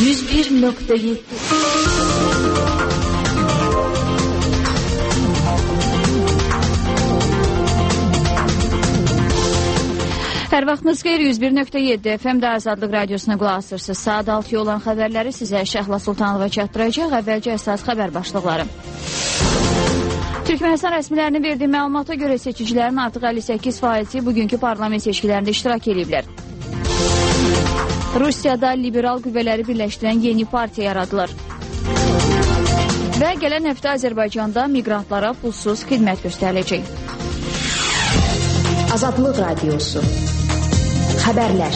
101.7 Hər vaxtınız xeyir, 101.7 FM-də Azadlıq Radiosuna qulaq asırsınız. Saat 6 olan xəbərləri sizə Şəhla Sultanova çatdıracaq. Əvvəlcə əsas xəbər başlıqları. Türkmənistan rəsmilərinin verdiyi məlumata görə seçicilərin artıq 58% bugünkü parlament seçkilərində iştirak ediblər. Rusiyada liberal qüvvələri birləşdirən yeni partiya yaradılır. Və gələn həftə Azərbaycanda miqrantlara pulsuz xidmət göstəriləcək. Azadlıq Radiosu. Xəbərlər.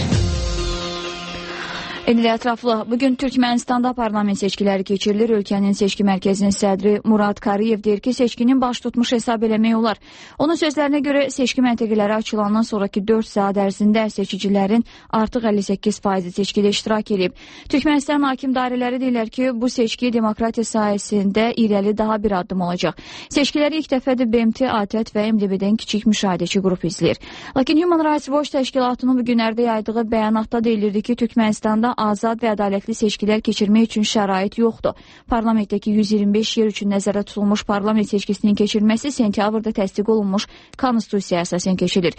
Edilə ətraflı. Bugün Türkmənistanda parlament seçkiləri keçirilir. Ölkənin seçki mərkəzinin sədri Murad Kariyev deyir ki, seçkinin baş tutmuş hesab eləmək olar. Onun sözlərinə görə seçki məntəqələri açılandan sonraki 4 saat ərzində seçicilərin artıq 58% seçkidə iştirak edib. Türkmənistan hakim dairələri deyirlər ki, bu seçki demokratiya sayəsində irəli daha bir addım olacaq. Seçkiləri ilk dəfədir BMT, ATƏT və MDB-dən kiçik müşahidəçi qrup izləyir. Lakin Human Rights Watch təşkilatının bugünlərdə yaydığı bəyanatda deyilirdi ki, Türkmənistanda azad və ədalətli seçkilər keçirmək üçün şərait yoxdur. Parlamentdəki 125 yer üçün nəzərdə tutulmuş parlament seçkisinin keçirilməsi sentyabrda təsdiq olunmuş konstitusiyaya əsasən keçilir.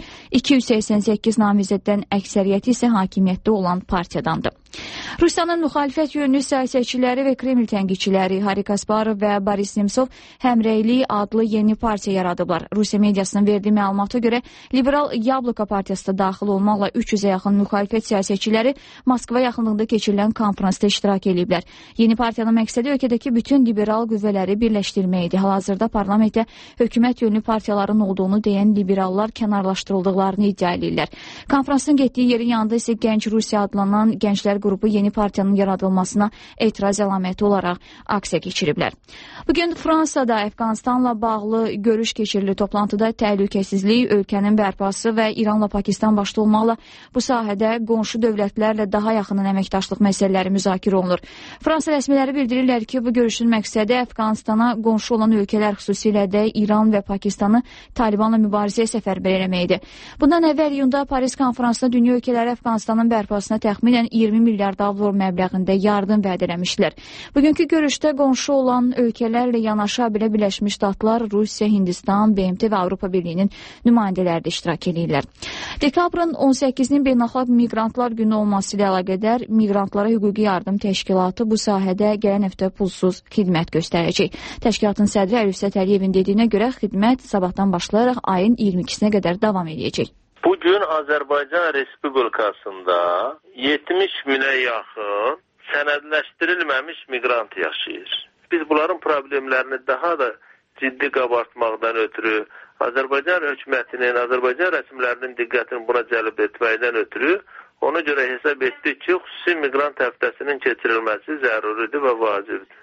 288 namizəddən əksəriyyəti isə hakimiyyətdə olan partiyadandır. Rusiyanın müxalifət yönlü siyasətçiləri və Kreml tənqidçiləri Hari Kasparov və Boris Nemtsov Həmrəylik adlı yeni partiya yaradıblar. Rusiya mediasının verdiyi məlumata görə Liberal Yabloko partiyasına daxil olmaqla 300-ə yaxın müxalifət siyasətçiləri Moskva yaxınlığında keçirilən konfransda iştirak ediblər. Yeni partiyanın məqsədi ölkədəki bütün liberal qüvvələri birləşdirmək idi. Hal-hazırda parlamentdə hökumət yönlü partiyaların olduğunu deyən liberallar kənarlaşdırıldıqlarını iddia edirlər. Konfransın getdiyi yerin yanında isə Gənc Rusiya adlanan gənclər qrupu yeni partiyanın yaradılmasına etiraz əlaməti olaraq aksiya keçiriblər. Bugün Fransada Əfqanistanla bağlı görüş keçirilir. Toplantıda təhlükəsizlik, ölkənin bərpası və İranla Pakistan başda olmaqla bu sahədə qonşu dövlətlərlə daha yaxın əməkdaşlıq məsələləri müzakirə olunur. Fransa rəsmiləri bildirirlər ki, bu görüşün məqsədi Əfqanistana qonşu olan ölkələr, xüsusilə də İran və Pakistanı Talibanla mübarizəyə səfərbər eləməkdir. Bundan əvvəl iyunda Paris konfransında dünya ölkələri Əfqanistanın bərpasına təxminən 20 milyard avro məbləğində yardım vəd eləmişdilər. Bugünkü görüşdə qonşu olan ölkələrlə yanaşı belə Birləşmiş Ştatlar, Rusiya, Hindistan, BMT və Avropa Birliyinin nümayəndələri də iştirak edirlər. Dekabrın 18-nin Beynəlxalq Miqrantlar Günü olması ilə əlaqədar Miqrantlara Hüquqi Yardım Təşkilatı bu sahədə gələn həftə pulsuz xidmət göstərəcək. Təşkilatın sədri Əlifsət Əliyevin dediyinə görə xidmət sabahdan başlayaraq ayın 22-sinə qədər davam edəcək. Bugün Azərbaycan Respublikasında 70 minə yaxın sənədləşdirilməmiş miqrant yaşayır. Biz bunların problemlərini daha da ciddi qabartmaqdan ötürü, Azərbaycan hökumətinin, Azərbaycan rəsmilərinin diqqətini buna cəlb etməkdən ötürü, ona görə hesab etdik ki, xüsusi miqrant həftəsinin keçirilməsi zəruridir və vacibdir.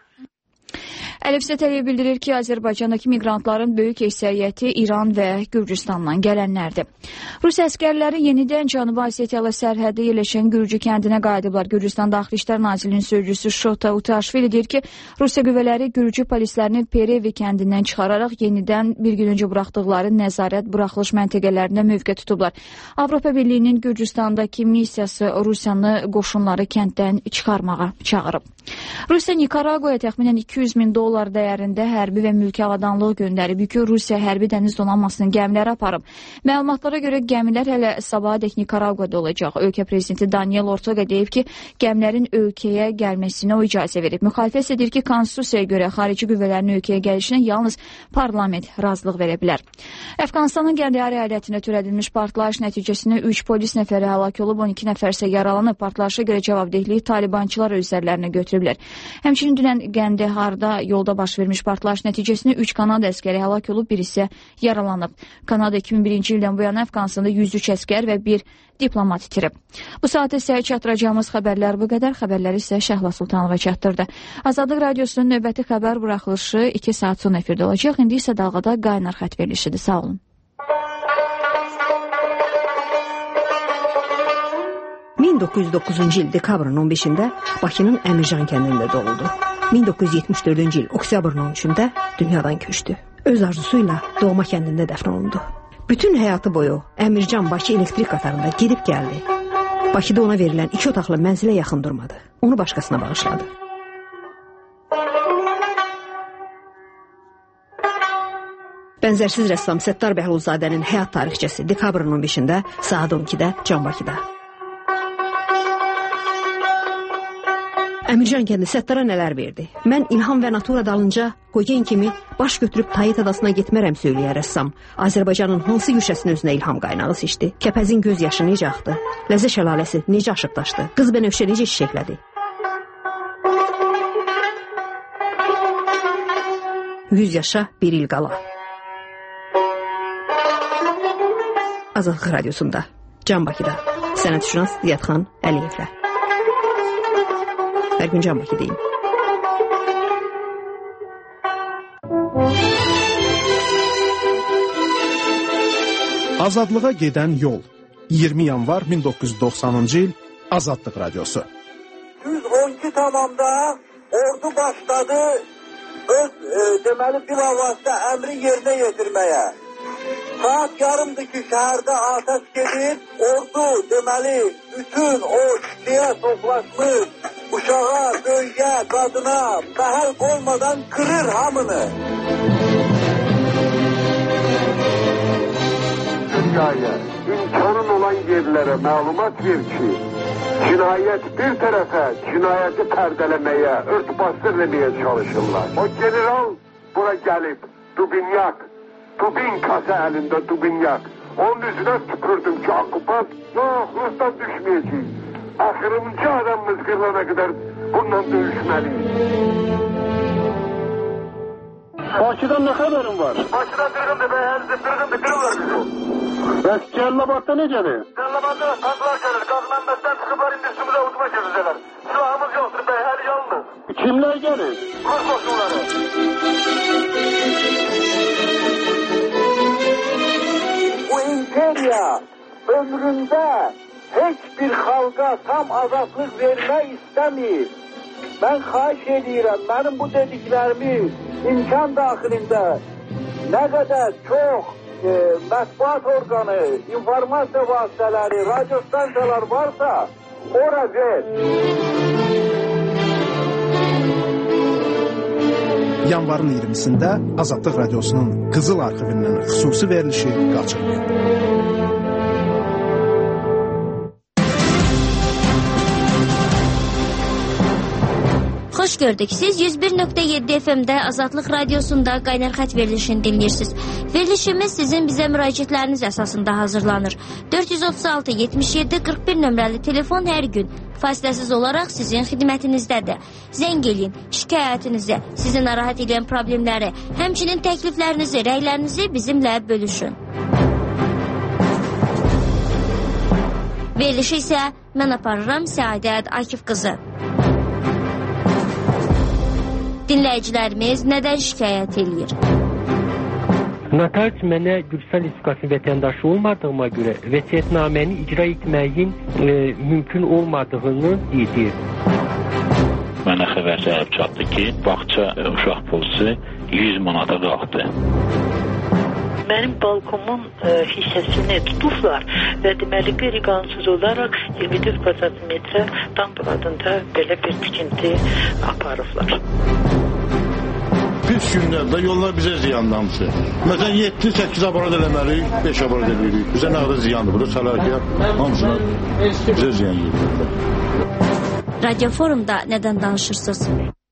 Əlifsət Əliyev bildirir ki, Azərbaycandakı miqrantların böyük əksəriyyəti İran və Gürcüstandan gələnlərdir. Rus əskərləri yenidən Cənubi Osetiyalı sərhəddə yerləşən Gürcü kəndinə qayıdıblar. Gürcüstan Daxili İşlər Nazirliyinin sözcüsü Şota Utaşvili deyir ki, Rusiya qüvvələri Gürcü polislərini Perevi kəndindən çıxararaq yenidən bir gün öncə buraxdıqları nəzarət buraxılış məntəqələrində mövqe tutublar. Avropa Birliyinin Gürcüstandakı missiyası Rusiyanı qoşunları kənddən çıxarmağa çağırıb. Rusiya Nikaraguaya təxminən 200 min dollar dəyərində hərbi və mülki avadanlıq göndərib. Yükü Rusiya hərbi dəniz donanmasının gəmiləri aparıb. Məlumatlara görə gəmilər hələ sabahadək Nikaraguada olacaq. Ölkə prezidenti Daniel Ortega deyib ki, gəmilərin ölkəyə gəlməsinə o icazə verib. Müxalifət isə deyir ki, konstitusiyaya görə xarici qüvvələrin ölkəyə gəlişinə yalnız parlament razılıq verə bilər. Əfqanistanın Qəndəhar əyalətində törədilmiş partlayış nəticəsində 3 polis nəfəri həlak olub, 12 nəfər isə yaralanıb. Partlayışa görə cavabdehliyi Talibançılar özlərlərinə götürüblər. Həmçinin dünən Qəndəharda yolda baş vermiş partlayış nəticəsində 3 Kanada əskəri həlak olub, bir isə yaralanıb. Kanada 2001-ci ildən bu yana Əfqanistanda 103 əskər və bir diplomat itirib. Bu saatə isə çatdıracağımız xəbərlər bu qədər. Xəbərləri isə Şəhla Sultanova çatdırdı. Azadlıq Radiosunun növbəti xəbər buraxılışı 2 saat sonra efirdə olacaq. İndi isə dalğada qaynar xətt verilişidir. Sağ olun. 1909-cu il dekabrın 15-də Bakının Əmircan kəndində doğuldu. 1974-cü il oktyabrın 13-də dünyadan köçdü. Öz arzusuyla doğma kəndində dəfn olundu. Bütün həyatı boyu Əmircan Bakı elektrik qatarında gedib gəldi. Bakıda ona verilən 2 otaqlı mənzilə yaxın durmadı. Onu başqasına bağışladı. Bənzərsiz rəssam Səttar Bəhlulzadənin həyat tarixçəsi dekabrın 15-də saat 12-də Can Bakıda. Əmircan kəndi Səttara nələr verdi? Mən İlham və Natura dalınca qoyun kimi baş götürüb Tayet adasına getmərəm söyləyər rəssam. Azərbaycanın hansı güşəsinin özünə ilham qaynağı seçdi? Kəpəzin göz yaşı necə axdı? Ləzə şəlaləsi necə aşıqdaşdı? Qız Bənövşə necə çiçəklədi? 100 yaşa bir il qala. Azadlıq Radiosunda, Can Bakıda, sənətşünas Ziyadxan Əliyevlə. Hər gün Can Bakıdayım. Azadlığa gedən yol. 20 yanvar 1990-cı il Azadlıq Radiosu. 112 tamamda ordu başladı öz deməli bilavasitə əmri yerinə yetirməyə. Saat yarımdır ki şəhərdə ateş gedir, ordu deməli bütün o şişəyə toplaşmış uşağa, böyüyə, qadına məhəl qoymadan kırır hamını. Dünyaya, imkanın olan yerlərə məlumat ver ki, cinayət bir tərəfə cinayəti pərdələməyə, örtbastırməyə çalışırlar. O general bura gəlib, Dubinka əlində Dubinyak. Onun üzünə tükürdüm ki, okupant, yox, Rus'tan düşməyəcək. Axırıncı adamımız qırılana qədər bununla döyüşməliyik. Bakıdan nə xəbərin var? Bakıdan dırğındır, qırılır bizi. Bəs Cəllabadda necədir? Cəllabadda qazlar gəlir, qaz mənbəsdən çıxıblar, indi üstümüzə udma gezəcəklər. Silahımız yoxdur, bəyhər yalnız. Kimlər gəlir? Rus qoşunları. Bu imperiya ömründə heç bir xalqa tam azadlıq vermək istəmir. Mən xahiş edirəm, mənim bu dediklərimi imkan daxilində nə qədər çox mətbuat orqanı, informasiya vasitələri, radio stansiyalar varsa, ora ver. Yanvarın 20-sində Azadlıq Radiosunun Qızıl arxivindən xüsusi verilişi qaçırmayın. Xoş gördük. Siz 101.7 FM-də Azadlıq Radiosunda Qaynar xət verilişini dinləyirsiniz. Verilişimiz sizin bizə müraciətləriniz əsasında hazırlanır. 436-77-41 nömrəli telefon hər gün fasiləsiz olaraq sizin xidmətinizdədir. Zəng eləyin, şikayətinizi, sizi narahat edən problemləri, həmçinin təkliflərinizi, rəylərinizi bizimlə bölüşün. Verilişi isə mən aparıram Səadət Akif qızı. Dinləyicilərimiz nədən şikayət edir? Notarius mənə Gürcistan Respublikası vətəndaşı olmadığıma görə vəsiyyətnaməni icra etməyin mümkün olmadığını dedi. Mənə xəbər gəlib çatdı ki, bağça uşaq polisi 100 manata qalxdı. Mənim balkomun hissəsini tutublar və deməli qeyri-qanunsuz olaraq 24 kvadrat metrə dam buladında belə bir tikinti aparıblar. 3 günlərdə yollar bizə ziyanlanmışdır. Məsələn 7-8 aparat eləməliyik, 5 aparat eləyirik. Bizə nə qədər ziyandır? Burada səlahiyyət hamısına bizə ziyan yedir. Radio Forumda nədən danışırsınız?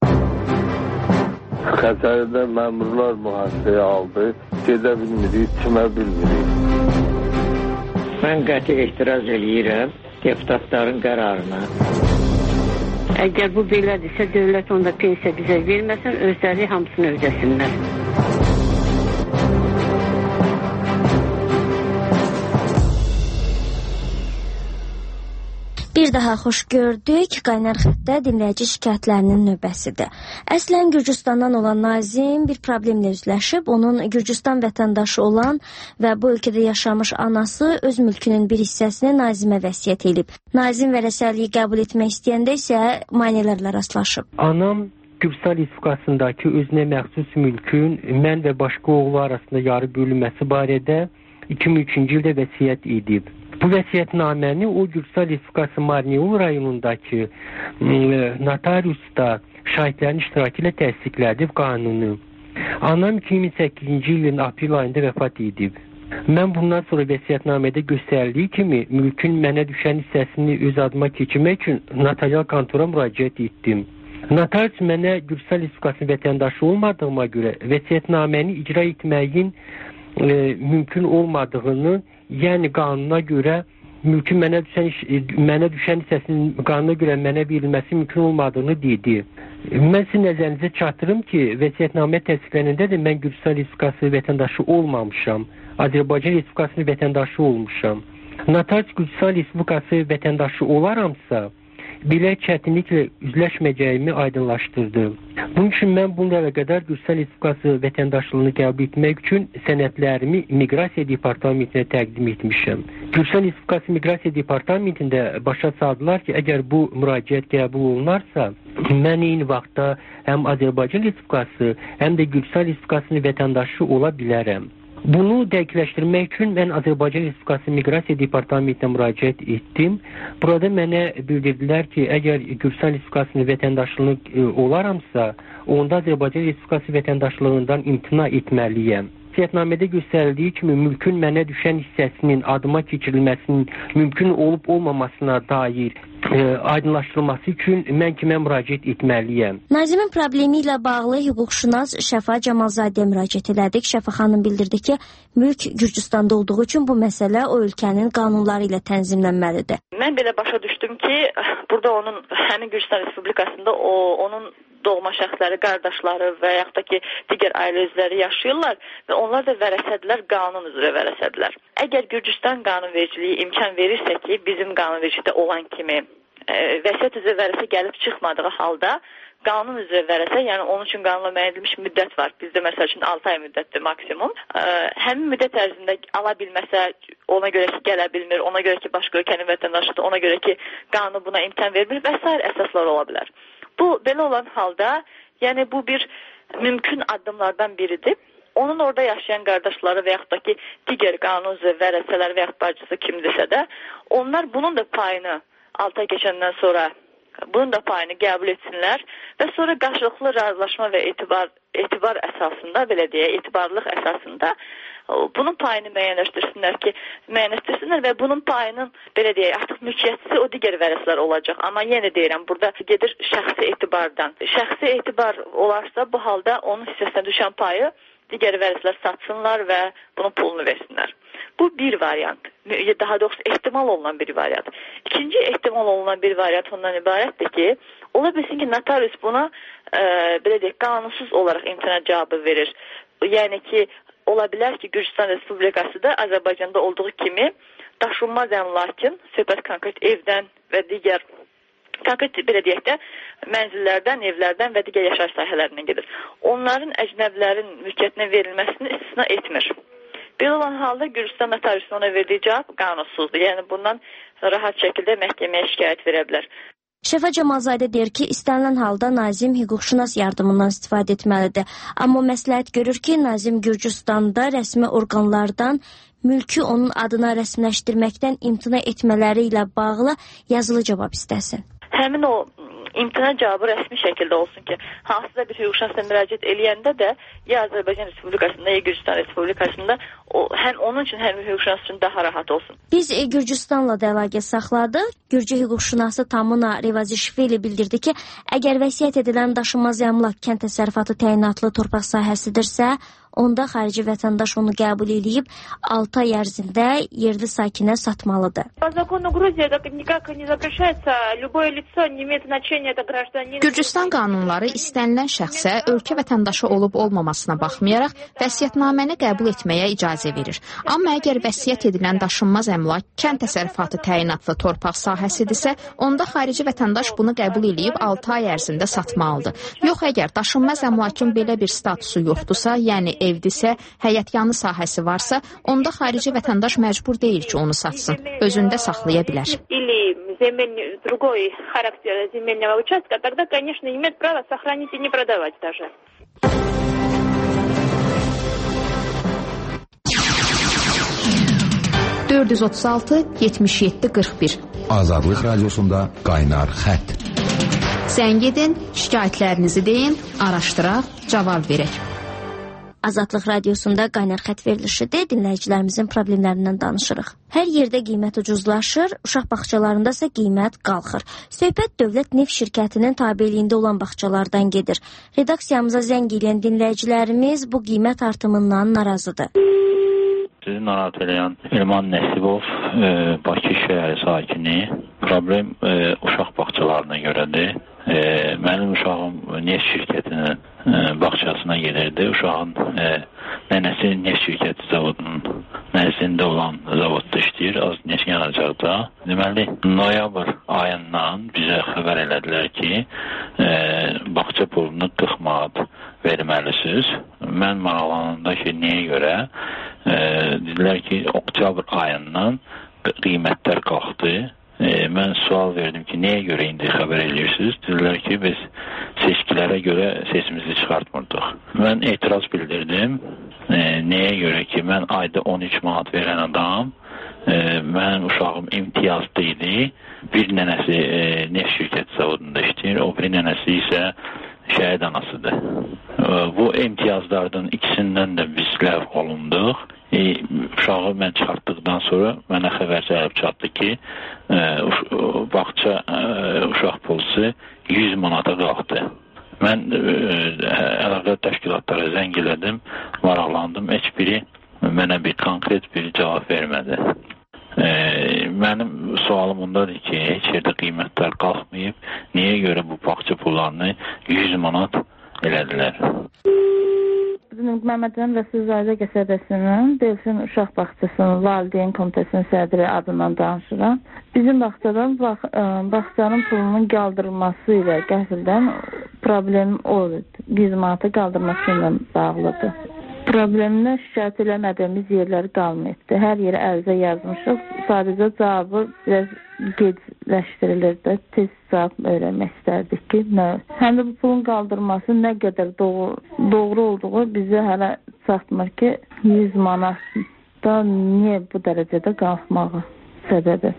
Xəzərdə məmurlar mühasirəyə aldı. Gedə bilmirik, kimə bilmirik. Mən qəti etiraz eləyirəm deputatların qərarına. Əgər bu belədirsə, dövlət onda pensiya bizə verməsin, özləri hamısını ödəsinlər. Bir daha xoş gördük. Qaynar xətdə dinləyici şikayətlərinin növbəsidir. Əslən Gürcüstandan olan Nazim bir problemlə üzləşib. Onun Gürcüstan vətəndaşı olan və bu ölkədə yaşamış anası öz mülkünün bir hissəsini Nazimə vəsiyyət edib. Nazim vərəsəliyi qəbul etmək istəyəndə isə maneələrlə rastlaşıb. Anam Gürcistan Respublikasındakı özünə məxsus mülkün mən və başqa oğlu arasında yarı bölünməsi barədə 2003-cü ildə vəsiyyət edib. Bu vəsiyyətnaməni o Gürcistan Respublikası Marneul rayonundakı notariusda şahidlərin iştirakı ilə təsdiqlədib qanunu. Anam 2008-ci ilin aprel ayında vəfat edib. Mən bundan sonra vəsiyyətnamədə göstərildiyi kimi mülkün mənə düşən hissəsini öz adıma keçirmək üçün notarial kontora müraciət etdim. Notarius mənə Gürcistan Respublikasının vətəndaşı olmadığıma görə vəsiyyətnaməni icra etməyin mümkün olmadığını, yəni qanuna görə mülkün mənə düşən hissəsinin qanuna görə mənə verilməsi mümkün olmadığını dedi. Mən sizin nəzərinizə çatdırım ki, vəsiyyətnamə təsdiqlənəndə də mən Gürcistan Respublikası vətəndaşı olmamışam. Azərbaycan Respublikasının vətəndaşı olmuşam. Notarius Gürcistan Respublikası vətəndaşı olaramsa, belə çətinliklə üzləşməyəcəyimi aydınlaşdırdı. Bunun üçün mən bununla əlaqədar Gürcistan Respublikası vətəndaşlığını qəbul etmək üçün sənədlərimi Miqrasiya Departamentine təqdim etmişəm. Gürcistan Respublikası Miqrasiya Departamentində başa saldılar ki, əgər bu müraciət qəbul olunarsa, mən eyni vaxtda həm Azərbaycan Respublikası, həm də Gürcistan Respublikasının vətəndaşı ola bilərəm. Bunu dəqiqləşdirmək üçün mən Azərbaycan Respublikası Miqrasiya Departamentinə müraciət etdim. Burada mənə bildirdilər ki, əgər Gürcistan Respublikasının vətəndaşlığını olaramsa, onda Azərbaycan Respublikası vətəndaşlığından imtina etməliyəm. Vəsiyyətnamədə göstərildiyi kimi mülkün mənə düşən hissəsinin adıma keçirilməsinin mümkün olub olmamasına dair aydınlaşdırılması üçün mən kimə müraciət etməliyəm? Nazimin problemi ilə bağlı hüquqşünas Şəfa Camalzadəyə müraciət elədik. Şəfa xanım bildirdi ki, mülk Gürcüstanda olduğu üçün bu məsələ o ölkənin qanunları ilə tənzimlənməlidir. Mən belə başa düşdüm ki, burada onun həmin Gürcistan Respublikasında onun doğma şəxsləri, qardaşları və yaxud da ki, digər ailə üzvləri yaşayırlar və onlar da vərəsədilər, qanun üzrə vərəsədilər. Əgər Gürcüstan qanunvericiliyi imkan verirsə ki, bizim qanunvericilikdə olan kimi vəsiyyət üzrə vərəsə gəlib çıxmadığı halda qanun üzrə vərəsə, yəni onun üçün qanunla müəyyən edilmiş müddət var. Bizdə məsəl üçün 6 ay müddətdir maksimum. Həmin müddət ərzində ala bilməsə, ona görə ki, gələ bilmir, ona görə ki, başqa ölkənin vətəndaşıdır, ona görə ki, qanun buna imkan vermir və s. əsaslar ola bilər. Bu, belə olan halda, yəni bu bir mümkün addımlardan biridir. Onun orada yaşayan qardaşları və yaxud da ki, digər qanun üzrə vərəsələr və yaxud bacısı kimdirsə də, onlar bunun da payını 6 ay keçəndən sonra bunun da payını qəbul etsinlər və sonra qarşılıqlı razılaşma və etibar əsasında, belə deyə, etibarlıq əsasında bunun payını müəyyənləşdirsinlər və bunun payının, belə deyək, artıq mülkiyyətçisi o digər vərəslər olacaq. Amma yenə deyirəm, burada gedir şəxsi etibardan. Şəxsi etibar olarsa, bu halda onun hissəsinə düşən payı digər vərəslər satsınlar və bunun pulunu versinlər. Bu bir variant, daha doğrusu ehtimal olunan bir variant. İkinci ehtimal olunan bir variant ondan ibarətdir ki, ola bilsin ki, notarius buna belə deyək, qanunsuz olaraq imtina cavabı verir. Yəni ki, ola bilər ki, Gürcistan Respublikası da Azərbaycanda olduğu kimi daşınmaz əmlakın, söhbət konkret evdən və digər konkret, belə deyək də, mənzillərdən, evlərdən və digər yaşayış sahələrindən gedir. Onların əcnəbilərin mülkiyyətinə verilməsini istisna etmir. Belə olan halda Gürcistan notariusunun ona verdiyi cavab qanunsuzdur. Yəni bundan rahat şəkildə məhkəməyə şikayət verə bilər. Şəfa Camalzadə deyir ki, istənilən halda Nazim hüquqşünas yardımından istifadə etməlidir. Amma məsləhət görür ki, Nazim Gürcüstanda rəsmi orqanlardan mülkü onun adına rəsmiləşdirməkdən imtina etmələri ilə bağlı yazılı cavab istəsin. Həmin o imtina cavabı rəsmi şəkildə olsun ki, hansısa bir hüquqşünasla müraciət eləyəndə də ya Azərbaycan Respublikasında, ya Gürcistan Respublikasında həm onun üçün, həm hüquqşünas üçün daha rahat olsun. Biz Gürcüstanla da əlaqə saxladıq. Gürcü hüquqşünası Tamuna Revazishvili bildirdi ki, əgər vəsiyyət edilən daşınmaz əmlak kənd təsərrüfatı təyinatlı torpaq sahəsidirsə, onda xarici vətəndaş onu qəbul edib 6 ay ərzində yerli sakinə satmalıdır. Gürcüstan qanunları istənilən şəxsə ölkə vətəndaşı olub olmamasına baxmayaraq vəsiyyətnaməni qəbul etməyə icazə verir. Amma əgər vəsiyyət edilən daşınmaz əmlak kənd təsərrüfatı təyinatlı torpaq sahəsidirsə, onda xarici vətəndaş bunu qəbul edib 6 ay ərzində satmalıdır. Yox, əgər daşınmaz əmlakın belə bir statusu yoxdursa, yəni evdirsə, həyətyanı sahəsi varsa, onda xarici vətəndaş məcbur deyil ki, onu satsın. Özündə saxlaya bilər. Другой характер земельного участка, тогда, конечно, имеет право сохранить и не продавать даже. 436 77 41. Azadlıq Radiosunda qaynar xətt. Zəng edin, şikayətlərinizi deyin, araşdıraq, cavab verək. Azadlıq Radiosunda qaynar xətt verilişidir, dinləyicilərimizin problemlərindən danışırıq. Hər yerdə qiymət ucuzlaşır, uşaq bağçalarında isə qiymət qalxır. Söhbət Dövlət Neft şirkətinin tabeliyində olan bağçalardan gedir. Redaksiyamıza zəng edən dinləyicilərimiz bu qiymət artımından narazıdır. Sizi narahat edən Elman Nəsibov, Bakı şəhəri sakini. Problem uşaq bağçalarına görədir. Mənim uşağım neft şirkətinin bağçasına gelirdi. Uşağın nənəsi neft şirkəti zavodunun nəzdində olan zavodda işləyir, az neft yanacaqda. Deməli, noyabr ayından bizə xəbər elədilər ki, bağça pulunu 40 manat verməlisiniz. Mən maraqlananda ki, niyə görə? Dedilər ki, oktyabr ayından qiymətlər qalxdı. Mən sual verdim ki, nəyə görə indi xəbər edirsiniz? Dedilər ki, biz seçkilərə görə sesimizi çıxartmırdıq. Mən etiraz bildirdim. Nəyə görə ki, mən ayda 13 manat verən adam, mənim uşağım imtiyazlı idi. Bir nənəsi neft şirkəti zavodunda işləyir, o bir nənəsi isə şəhid anasıdır. Bu imtiyazlardan ikisindən də biz ləğv olunduq. Uşağı mən çıxartdıqdan sonra mənə xəbər gəlib çatdı ki, bağça uşaq pulusu 100 manata qalxdı. Mən əlaqə təşkilatlara zəng elədim, maraqlandım. Heç biri mənə bir konkret bir cavab vermədi. Mənim sualım ondadır ki, heç yerdə qiymətlər qalxmayıb, niyə görə bu bağça pullarını 100 manat elədilər? Məmmədəmin Rəsulzadə qəsəbəsinin Delfin Uşaq Bağçasının Valideyn Komitəsinin sədri adından danışıram. Bizim bağçanın pulunun qaldırılması ilə qəfildən problem olur. 100 manatı qaldırması ilə bağlıdır. Problemlə şikayət eləmədiyimiz yerləri qalmayıbdır. Hər yerə ərizə yazmışıq. Sadəcə cavabı biraz gecləşdirilirdi. Tez cavab öyrənmək istərdik ki, həm də bu pulun qaldırması nə qədər doğru olduğu bizə hələ çatmır ki, 100 manatda niyə bu dərəcədə qalxmağı səbəbi.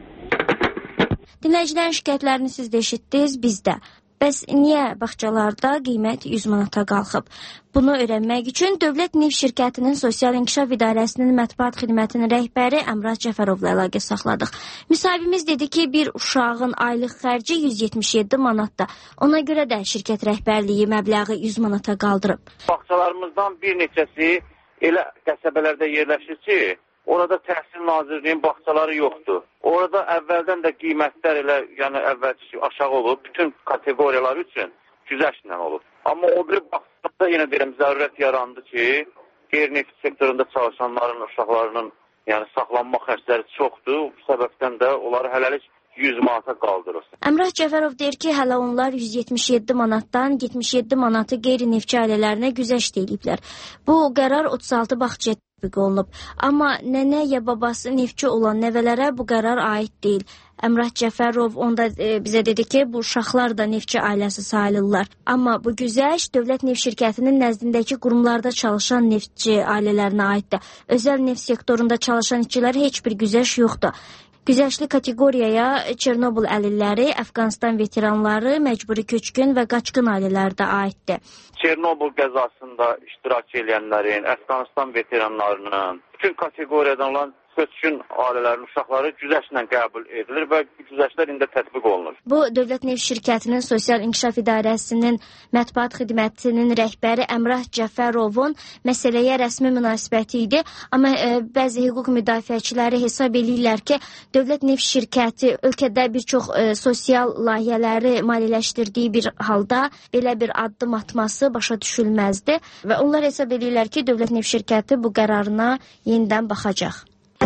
Dinləyicilərin şikayətlərini siz də eşitdiniz, biz də. Bəs niyə bağçalarda qiymət 100 manata qalxıb? Bunu öyrənmək üçün Dövlət Neft şirkətinin Sosial İnkişaf İdarəsinin mətbuat xidmətinin rəhbəri Əmrah Cəfərovla əlaqə saxladıq. Müsahibimiz dedi ki, bir uşağın aylıq xərci 177 manatda. Ona görə də şirkət rəhbərliyi məbləği 100 manata qaldırıb. Bağçalarımızdan bir neçəsi elə qəsəbələrdə yerləşir ki, orada Təhsil Nazirliyinin bağçaları yoxdur. Orada əvvəldən də qiymətlər elə, yəni əvvəlki aşağı olub, bütün kateqoriyalar üçün güzəştlə olub. Amma o bir bağçada yenə deyirəm, zərurət yarandı ki, qeyri-neft sektorunda çalışanların, uşaqlarının yəni saxlanma xərcləri çoxdur. Bu səbəbdən də onları hələlik 100 manata qaldırır. Əmrah Cəfərov deyir ki, hələ onlar 177 manatdan 77 manatı qeyri-neftçi ailələrinə güzəşt ediblər. Bu qərar 36 bağçaya tətbiq olunub. Amma nənə ya babası neftçi olan nəvələrə bu qərar aid deyil. Əmrah Cəfərov onda bizə dedi ki, bu uşaqlar da neftçi ailəsi sayılırlar. Amma bu güzəşt Dövlət Neft şirkətinin nəzdindəki qurumlarda çalışan neftçi ailələrinə aiddir. Özəl neft sektorunda çalışan işçilərə heç bir güzəşt yoxdur. Güzəştli kateqoriyaya Çernobıl əlilləri, Əfqanistan veteranları, məcburi köçkün və qaçqın ailələri də aiddir. Çernobıl qəzasında iştirak edənlərin, Əfqanistan veteranlarının, bütün kateqoriyadan olan köçkün ailələrin uşaqları güzəştlə qəbul edilir və güzəştlər indi tətbiq olunur. Bu, Dövlət Neft şirkətinin Sosial İnkişaf İdarəsinin mətbuat xidmətinin rəhbəri Əmrah Cəfərovun məsələyə rəsmi münasibəti idi. Amma bəzi hüquq müdafiəçiləri hesab edirlər ki, Dövlət Neft şirkəti ölkədə bir çox sosial layihələri maliyyələşdirdiyi bir halda belə bir addım atması başa düşülməzdi və onlar hesab edirlər ki, Dövlət Neft şirkəti bu qərarına yenidən baxacaq.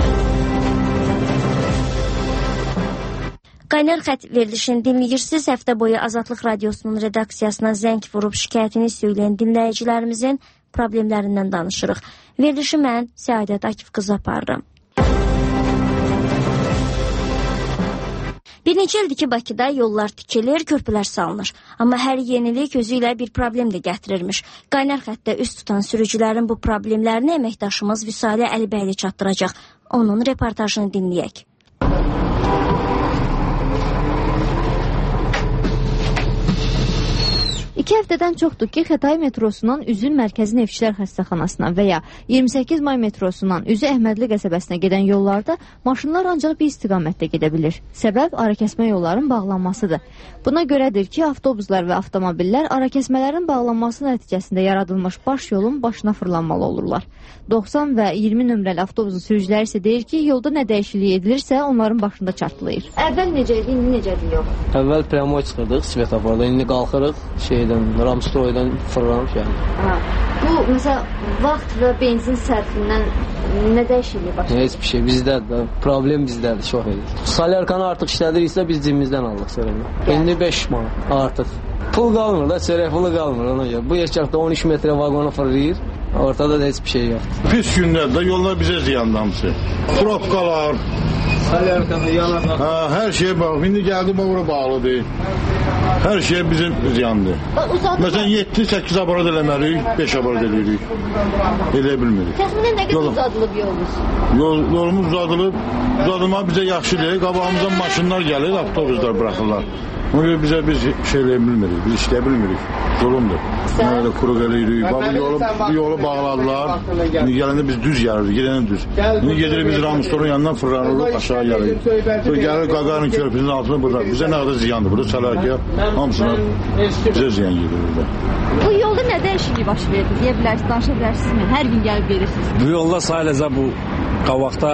Qaynar xətt verilişini dinləyirsiniz. Həftə boyu Azadlıq Radiosunun redaksiyasına zəng vurub şikayətini söyləyən dinləyicilərimizin problemlərindən danışırıq. Verilişi mən Səadət Akif qızı aparıram. Bir neçə ildir ki, Bakıda yollar tikilir, körpülər salınır. Amma hər yenilik özü ilə bir problem də gətirirmiş. Qaynar xəttdə üst tutan sürücülərin bu problemlərini əməkdaşımız Vüsalə Əlibəyli çatdıracaq. Onun reportajını dinləyək. İki həftədən çoxdur ki, Xətai metrosundan üzü Mərkəzi Neftçilər Xəstəxanasına və ya 28 may metrosundan üzü Əhmədli qəsəbəsinə gedən yollarda maşınlar ancaq bir istiqamətdə gedə bilir. Səbəb arakəsmə yolların bağlanmasıdır. Buna görədir ki, avtobuslar və avtomobillər arakəsmələrin bağlanması nəticəsində yaradılmış baş yolun başına fırlanmalı olurlar. 90 və 20 nömrəli avtobusun sürücüləri isə deyir ki, yolda nə dəyişiklik edilirsə onların başında çartlayır. Əvvəl necə idi, indi necədir yol? Əvvəl pryamoy çıxırdıq, svetoforda, indi qalxırıq, Ramstroydan fırlanıb yəni. Bu, məsələ, vaxt və benzin sərfindən nə dəyişikliyi başlayır? Heç bir şey, bizdədir də. Problem bizdədir, çox edir. Salyarkanı artıq işlədiriksə biz cibimizdən aldıq sörəndə. İndi 5 manat artıq. Pul qalmır da, çörək pulu qalmır ona görə. Bu yaşaqda 13 metrə vaqonu fırlayır, ortada da heç bir şey yoxdur. Pis gündədir də, yollar bizə ziyanlamsı. Probkalar, salyarkanı, yanarlar. Hər şey bax, indi gəldi bura bağlıdır. Hər şey bizim ziyandır. Məsələn, 7-8 aparat eləməliyik, 5 aparat eləyirik. Elə bilmirik. Təxminən nə qədər uzadılıb yolumuz? Yolumuz uzadılıb, uzadılmaq bizə yaxşıdır. Qabağımızdan maşınlar gəlir, avtobuslar buraxırlar. Ona görə bizə biz şey eləyə bilmirik, biz işləyə bilmirik. Yolumdur. Nələ quruq eləyirik. Bu yolu bağladılar. İndi gələndə biz düz gəlirik, gedəndə düz. İndi gedirik biz Ramstorun yanından fırlanırıq, aşağı gəlirik. Sonra gəlir Qaqarın körpüsünün altına burada. Bizə nə qədər ziyandır burada, Səlahkiyə hamısına bizə ziyan gedir burada. Bu yolda nə dəyişiklik baş verdi? Deyə bilərsiniz, danışa bilərsinizmi? Hər gün gəlib gelirsiniz. Bu yolda sadəcə bu qabaqda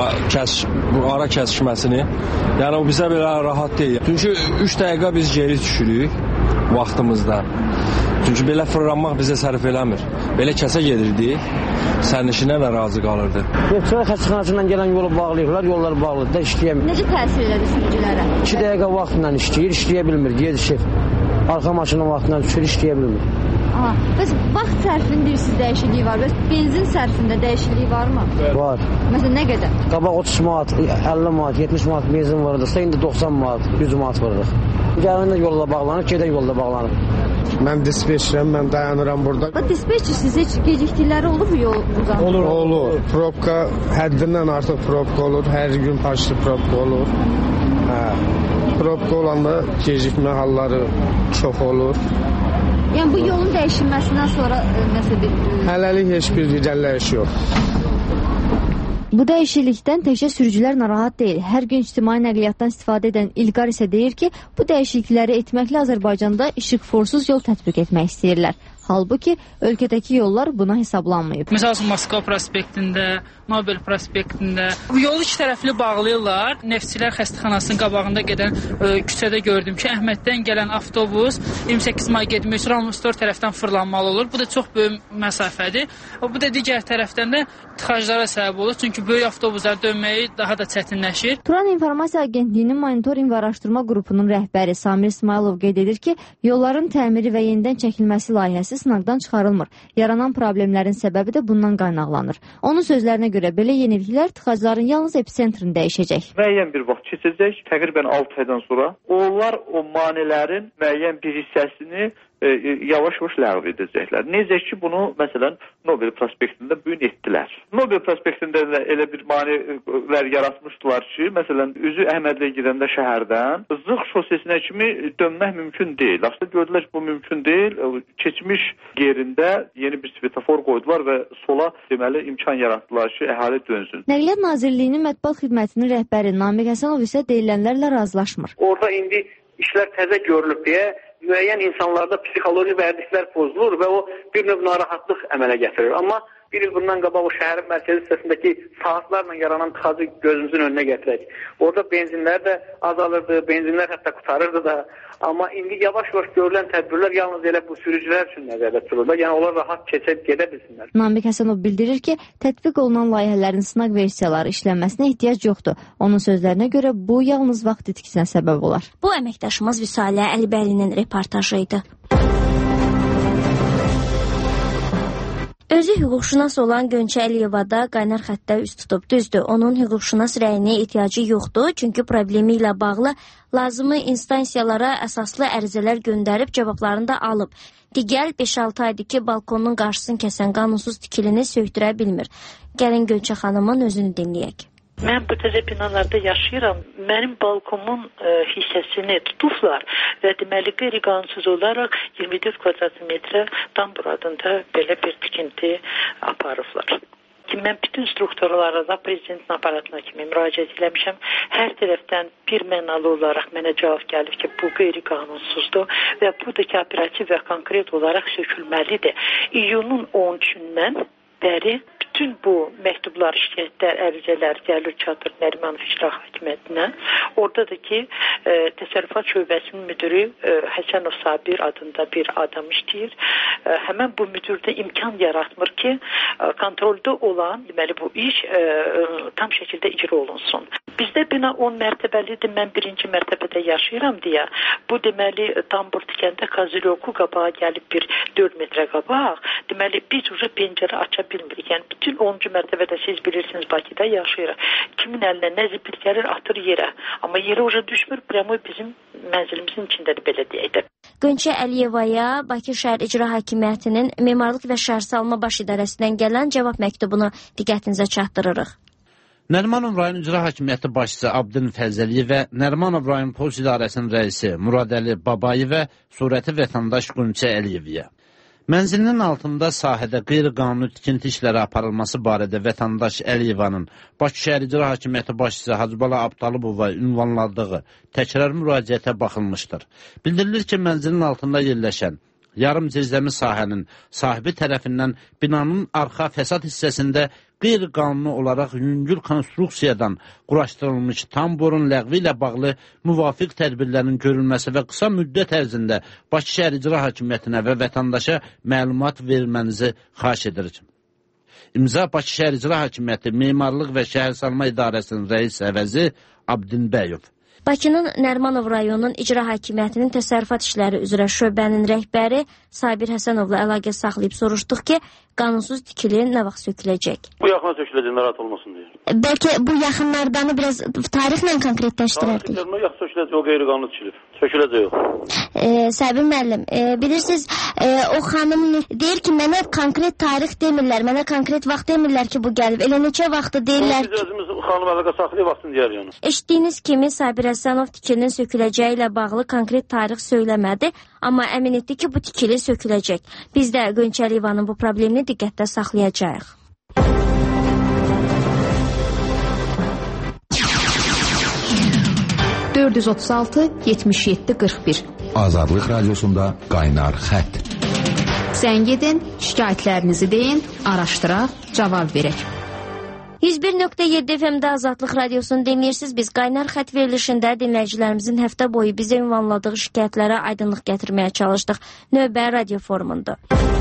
bu ara kəsişməsini, yəni o bizə belə rahat deyil. Çünki 3 dəqiqə biz geri düşürük vaxtımızda. Çünki belə fırlanmaq bizə sərf eləmir. Belə kəsə gedirdik, sərnişinə də razı qalırdı. Neftçilər xəstəxanasından gələn yolu bağlayırlar, yollar bağlıdır da işləyəmir. Necə təsir edir sürücülərə? 2 dəqiqə vaxtla işləyə bilmir, gedişir. Arxa maşının vaxtından düşür, işləyə bilmir. Bəs vaxt sərfində deyirsiniz dəyişikliyi var. Bəs benzin sərfində dəyişikliyi varmı? Var. Məsələn, nə qədər? Qabaq 30 manat, 50 manat, 70 manat benzin varıdırsa, indi 90 manat, 100 manat varırıq. Gələndə yolla bağlanır, gedən yolda bağlanır. Mən dispetçirəm, mən dayanıram burada. Dispetçi siz heç gecikdikləri olur mu yol uzanır? Olur. Probka həddindən artıq probka olur. Hər gün paçlı probka olur. Probka olanda gecikmə halları çox olur. Yəni bu yolun dəyişilməsindən sonra nəsə bir... Hələlik heç bir irəliləyiş yox. Bu dəyişiklikdən təkcə sürücülər narahat deyil. Hər gün ictimai nəqliyyatdan istifadə edən İlqar isə deyir ki, bu dəyişiklikləri etməklə Azərbaycanda işıqforsuz yol tətbiq etmək istəyirlər. Halbuki ölkədəki yollar buna hesablanmayıb. Məsələn, Moskva prospektində, Nobel prospektində yolu iki tərəfli bağlayırlar. Neftçilər Xəstəxanasının qabağında gedən küçədə gördüm ki, Əhməddən gələn avtobus 28 may getmək üçün Ramstor tərəfdən fırlanmalı olur. Bu da çox böyük məsafədir. Bu da digər tərəfdən də tıxaclara səbəb olur. Çünki böyük avtobuslar dönməyi daha da çətinləşir. Turan İnformasiya Agentliyinin monitorinq və araşdırma qrupunun rəhbəri Samir İsmailov qeyd edir ki, yolların təmiri və yenidən çəkilməsi layihəsi sınaqdan çıxarılmır. Yaranan problemlərin səbəbi də bundan qaynaqlanır. Onun sözlərinə görə belə yeniliklər tıxacların yalnız episentrını dəyişəcək. Müəyyən bir vaxt keçəcək, təqribən 6 aydan sonra onlar o manələrin müəyyən bir hissəsini yavaş-yavaş ləğv edəcəklər. Necə ki, bunu məsələn Nobel prospektində bu gün etdilər. Nobel prospektində elə bir maneələr yaratmışdılar ki, məsələn, üzü Əhmədliyə gedəndə şəhərdən Zığ şosesinə kimi dönmək mümkün deyil. Aslında gördülər ki, bu mümkün deyil. Keçmiş yerində yeni bir svetofor qoydular və sola deməli imkan yaratdılar ki, əhali dönsün. Nəqliyyat Nazirliyinin mətbuat xidmətinin rəhbəri Namiq Həsənov isə deyilənlərlə razılaşmır. Orada indi işlər təzə görülüb deyə müəyyən insanlarda psixoloji vərdişlər pozulur və o bir növ narahatlıq əmələ gətirir. Amma bir il bundan qabaq o şəhərin mərkəzi hissəsindəki saatlarla yaranan tıxacı gözümüzün önünə gətirək. Orada benzinlər də azalırdı, benzinlər hətta qutarırdı da. Amma indi yavaş-yavaş görülən tədbirlər yalnız elə bu sürücülər üçün nəzərdə tutulur. Yəni onlar rahat keçib gedə bilsinlər. Namiq Həsənov bildirir ki, tətbiq olunan layihələrin sınaq versiyaları işlənməsinə ehtiyac yoxdur. Onun sözlərinə görə bu yalnız vaxt itkisinə səbəb olar. Bu əməkdaşımız Vüsalə Əlibəlinin reportajı idi. Özü hüquqşünas olan Gönçə Əliyeva da qaynar xəttə üst tutub. Düzdür, onun hüquqşünas rəyinə ehtiyacı yoxdur, çünki problemi ilə bağlı lazımı instansiyalara əsaslı ərizələr göndərib cavablarını da alıb. Digər 5-6 aydır ki, balkonun qarşısını kəsən qanunsuz tikilini söktürə bilmir. Gəlin Gönçə xanımın özünü dinləyək. Mən bu təzə binalarda yaşayıram. Mənim balkomun hissəsini tutublar və deməli qeyri-qanunsuz olaraq 24 kvadrat metrə tambur adında belə bir tikinti aparıblar. Ki mən bütün strukturlarda prezidentin aparatına kimi müraciət eləmişəm. Hər tərəfdən bir mənalı olaraq mənə cavab gəlib ki, bu qeyri-qanunsuzdur və buradakı operativ və konkret olaraq sökülməlidir. İyunun 13-dən bəri bütün bu məktublar, şikayətlər, ərizələr gəlir çatır Nərimanov İcra Hakimiyyətinə. Orada da ki, təsərrüfat şöbəsinin müdürü Həsənov Sabir adında bir adam işləyir. Həmən bu müdürdə imkan yaratmır ki, kontrolda olan, deməli bu iş tam şəkildə icra olunsun. Bizdə bina 10 mərtəbəlidir, mən 1-ci mərtəbədə yaşayıram deyə. Bu deməli tambur tikəndə Kaziloku qabağa gəlib bir 4 metrə qabaq. Deməli biz uca pəncərə aça bilmirik. Yəni bütün 10-cu mərtəbədə siz bilirsiniz Bakıda yaşayırıq. Kimin əlinə nə zibil gəlir atır yerə. Amma yerə uca düşmür, prəmoy bizim mənzilimizin içindədir belə deyək də. Gönçə Əliyevaya Bakı Şəhər İcra Hakimiyyətinin Memarlıq və Şəhərsalma Baş İdarəsindən gələn cavab məktubunu diqqətinizə çatdırırıq. Nərimanov rayon İcra Hakimiyyəti başçısı Abdin Fəzəliyev və Nərimanov rayon Polis İdarəsinin rəisi Muradəli Babayev və surəti vətəndaş Gönçə Əliyeviyə. Mənzilinin altında sahədə qeyri-qanuni tikinti işləri aparılması barədə vətəndaş Əliyevanın Bakı Şəhər İcra Hakimiyyəti başçısı Hacıbala Abtalıbova ünvanladığı təkrar müraciətə baxılmışdır. Bildirilir ki, mənzilin altında yerləşən yarım zirzəmi sahənin sahibi tərəfindən binanın arxa fəsad hissəsində qeyri-qanuni olaraq yüngül konstruksiyadan quraşdırılmış tamborun ləğvi ilə bağlı müvafiq tədbirlərin görülməsi və qısa müddət ərzində Bakı Şəhər İcra Hakimiyyətinə və vətəndaşa məlumat vermənizi xahiş edirik. İmza Bakı Şəhər İcra Hakimiyyəti Memarlıq və Şəhərsalma İdarəsinin rəis əvəzi Abdinbəyov. Bakının Nərimanov rayonunun İcra Hakimiyyətinin təsərrüfat işləri üzrə şöbənin rəhbəri Sabir Həsənovla əlaqə saxlayıb soruşduq ki, qanunsuz tikili nə vaxt söküləcək? Bu yaxına söküləcək, narahat olmasın deyə. Bəlkə bu yaxınlardanı biraz tarixlə konkretləşdirərdik. Yaxın söküləcək, o qeyri-qanuni tikili. Söküləcək o. Sabir müəllim, bilirsiniz, o xanım deyir ki, mənə konkret tarix demirlər, mənə konkret vaxt demirlər ki, bu gəlib. Elə neçə vaxtı deyirlər ki... Biz özümüz xanım əlaqə saxlayıb vaxtını deyər yəni. Eşitdiyiniz kimi Sabir Həsənov tikilinin söküləcəyi ilə bağlı konkret tarix söyləmədi, amma əmin etdi ki, bu tikili söküləcək. Biz də Gönçə Əliyevanın bu problemini diqqətdə saxlayacağıq. (436-77-41) Azadlıq Radiosunda Qaynar Xətt. Zəng edin, şikayətlərinizi deyin, araşdıraq, cavab verək. 101.7 FM-də Azadlıq Radiosunu dinləyirsiniz. Biz Qaynar Xətt verilişində dinləyicilərimizin həftə boyu bizə ünvanladığı şikayətlərə aydınlıq gətirməyə çalışdıq. Növbə radio forumunda.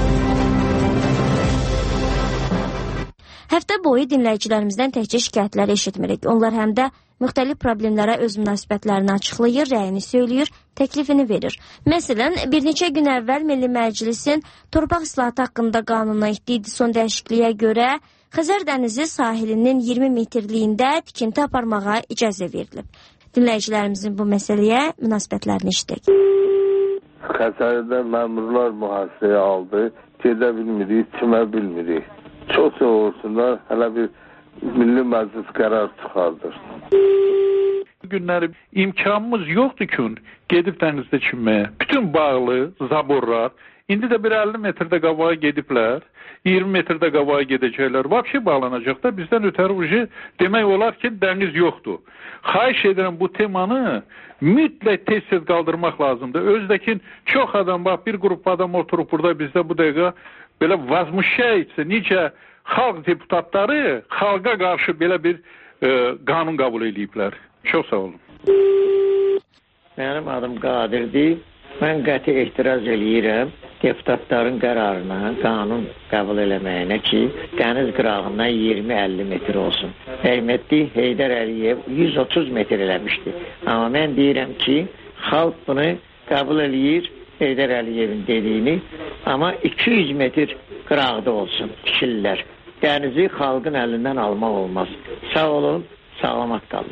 Həftə boyu dinləyicilərimizdən təkcə şikayətləri eşitmirik. Onlar həm də müxtəlif problemlərə öz münasibətlərini açıqlayır, rəyini söyləyir, təklifini verir. Məsələn, bir neçə gün əvvəl Milli Məclisin torpaq islahatı haqqında qanuna etdiyi son dəyişikliyə görə Xəzər dənizi sahilinin 20 metrliyində tikinti aparmağa icazə verilib. Dinləyicilərimizin bu məsələyə münasibətlərini eşitdik. Xəzərdə məmurlar mühasirəyə aldı, gedə bilmirik, kimə bilmirik. Çox soğursunlar, hələ bir Milli Məclis qərar çıxardır. Günləri imkanımız yoxdur ki, gedib dənizdə çimməyə. Bütün bağlı, zaborlar, indi də bir 50 metrdə qabağa gediblər. 20 metrdə qabağa gedəcəklər. Vapşi bağlanacaq da bizdən ötəri ucu demək olar ki, dəniz yoxdur. Xahiş edirəm bu temanı mütləq tez-tez qaldırmaq lazımdır. Özdəki çox adam, bax bir qrup adam oturub burada bizdə bu dəqiqə belə vazmışə etsə, necə xalq deputatları xalqa qarşı belə bir qanun qəbul ediblər. Çox sağ olun. Mənim adım Qadirdir. Mən qəti etiraz eləyirəm deputatların qərarına, qanun qəbul eləməyinə ki, dəniz qırağından 20-50 metr olsun. Rəhmətli Heydər Əliyev 130 metr eləmişdi. Amma mən deyirəm ki, xalq bunu qəbul eləyir, Heydər Əliyevin dediyini, amma 200 metr qırağda olsun, tikirlər. Dənizi xalqın əlindən almaq olmaz. Sağ olun, sağlamat qalın.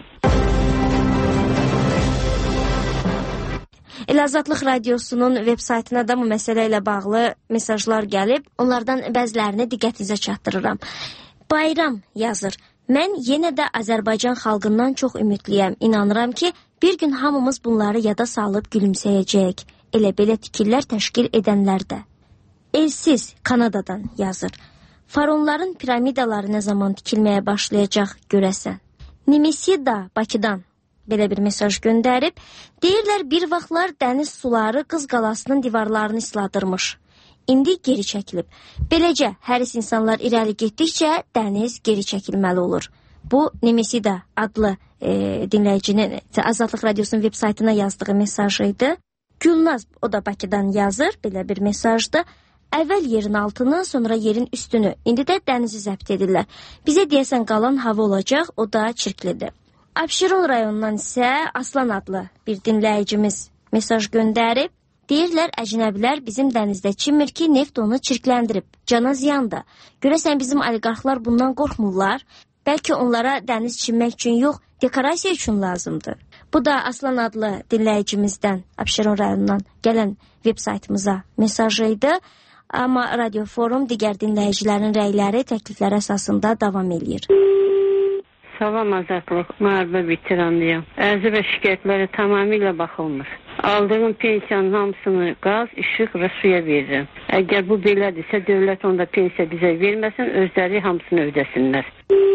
El Azadlıq Radiosunun veb saytına da bu məsələ ilə bağlı mesajlar gəlib. Onlardan bəzilərini diqqətinizə çatdırıram. Bayram yazır. Mən yenə də Azərbaycan xalqından çox ümidliyəm. İnanıram ki, bir gün hamımız bunları yada salıb gülümsəyəcək. Elə belə tikirlər təşkil edənlər də. Elsiz Kanadadan yazır. Faronların piramidaları nə zaman tikilməyə başlayacaq görəsən. Nemesida Bakıdan belə bir mesaj göndərib. Deyirlər bir vaxtlar dəniz suları Qız Qalasının divarlarını isladırmış. İndi geri çəkilib. Beləcə, həris insanlar irəli getdikcə dəniz geri çəkilməli olur. Bu Nemesida adlı dinləyicinin Azadlıq Radiosunun veb saytına yazdığı mesajıydı. Gülnaz, o da Bakıdan yazır, belə bir mesajdı. Əvvəl yerin altını, sonra yerin üstünü, indi də dənizi zəbt edirlər. Bizə deyəsən qalan hava olacaq, o da çirklidir. Abşeron rayonundan isə Aslan adlı bir dinləyicimiz mesaj göndərib. Deyirlər, əcnəbilər bizim dənizdə çimir ki, neft onu çirkləndirib, cana ziyandır. Görəsən bizim oliqarxlar bundan qorxmurlar. Bəlkə onlara dəniz çimmək üçün yox, dekorasiya üçün lazımdır. Bu da Aslan adlı dinləyicimizdən, Abşeron rayonundan gələn veb saytımıza mesajıydı. Amma Radio Forum digər dinləyicilərin rəyləri, təklifləri əsasında davam edir. Salam Azadlıq, müharibə veteranıyam. Ərzi və şikayətləri tamamilə baxılmır. Aldığım pensiyanın hamısını qaz, işıq və suya verirəm. Əgər bu belədirsə, dövlət onda pensiya bizə verməsin, özləri hamısını ödəsinlər.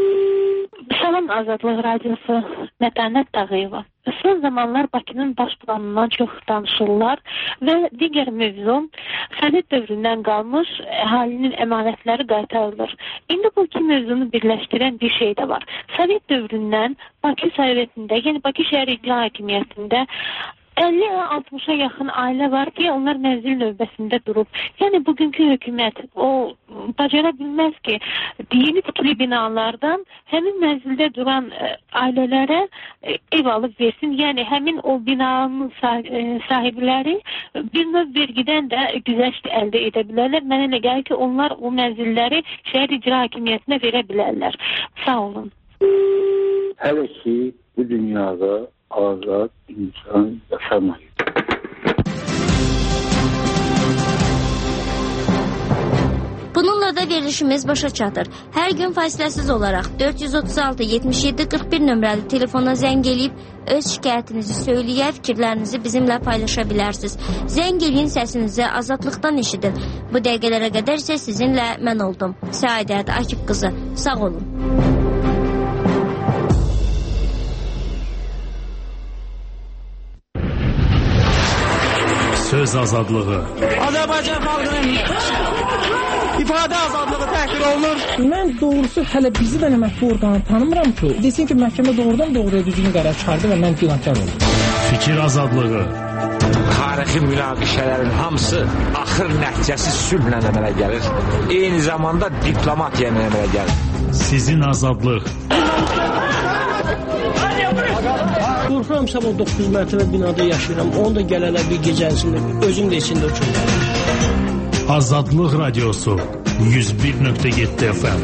Salam Azadlıq Radiosu, Mətənət Tağıyeva. Son zamanlar Bakının baş planından çox danışırlar və digər mövzu Sovet dövründən qalmış əhalinin əmanətləri qaytarılır. İndi bu iki mövzunu birləşdirən bir şey də var. Sovet dövründən Bakı Sovetində, yəni Bakı şəhər icra hakimiyyətində 50-60'a yaxın ailə var ki, onlar mənzil növbəsində durub. Yəni bugünkü hökumət o bacara bilməz ki, yeni tikili binalardan həmin mənzildə duran ailələrə ev alıb versin. Yəni həmin o binanın sahibləri bir növ vergidən də güzəşt əldə edə bilərlər. Mənə elə gəlir ki, onlar o mənzilləri şəhər icra hakimiyyətinə verə bilərlər. Sağ olun. Hələ ki, bu dünyada azad insan yaşamayır. Bununla da verilişimiz başa çatır. Hər gün fasiləsiz olaraq 436-77-41 nömrəli telefona zəng eləyib öz şikayətinizi söyləyə, fikirlərinizi bizimlə paylaşa bilərsiniz. Zəng eləyin, səsinizi azadlıqdan eşidin. Bu dəqiqələrə qədər isə sizinlə mən oldum. Səadət Akif qızı. Sağ olun. Söz azadlığı. Azərbaycan xalqının ifadə azadlığı təhqir olunur. Mən doğrusu hələ bizi də mətbu orqanı tanımıram ki, desin ki, məhkəmə doğrudan doğruya düzgün qərar çıxardı və mən günahkar oldum. Fikir azadlığı. Tarixi münaqişələrin hamısı axır nəticəsi sülhlə əmələ gəlir. Eyni zamanda diplomatiya əmələ gəlir. Sizin azadlıq. Qorxuram, sabah 9 mərtəbə binada yaşayıram. Onu da gələnə bir gecəsində, özüm də içində uçurum. Azadlıq Radiosu 101.7 FM.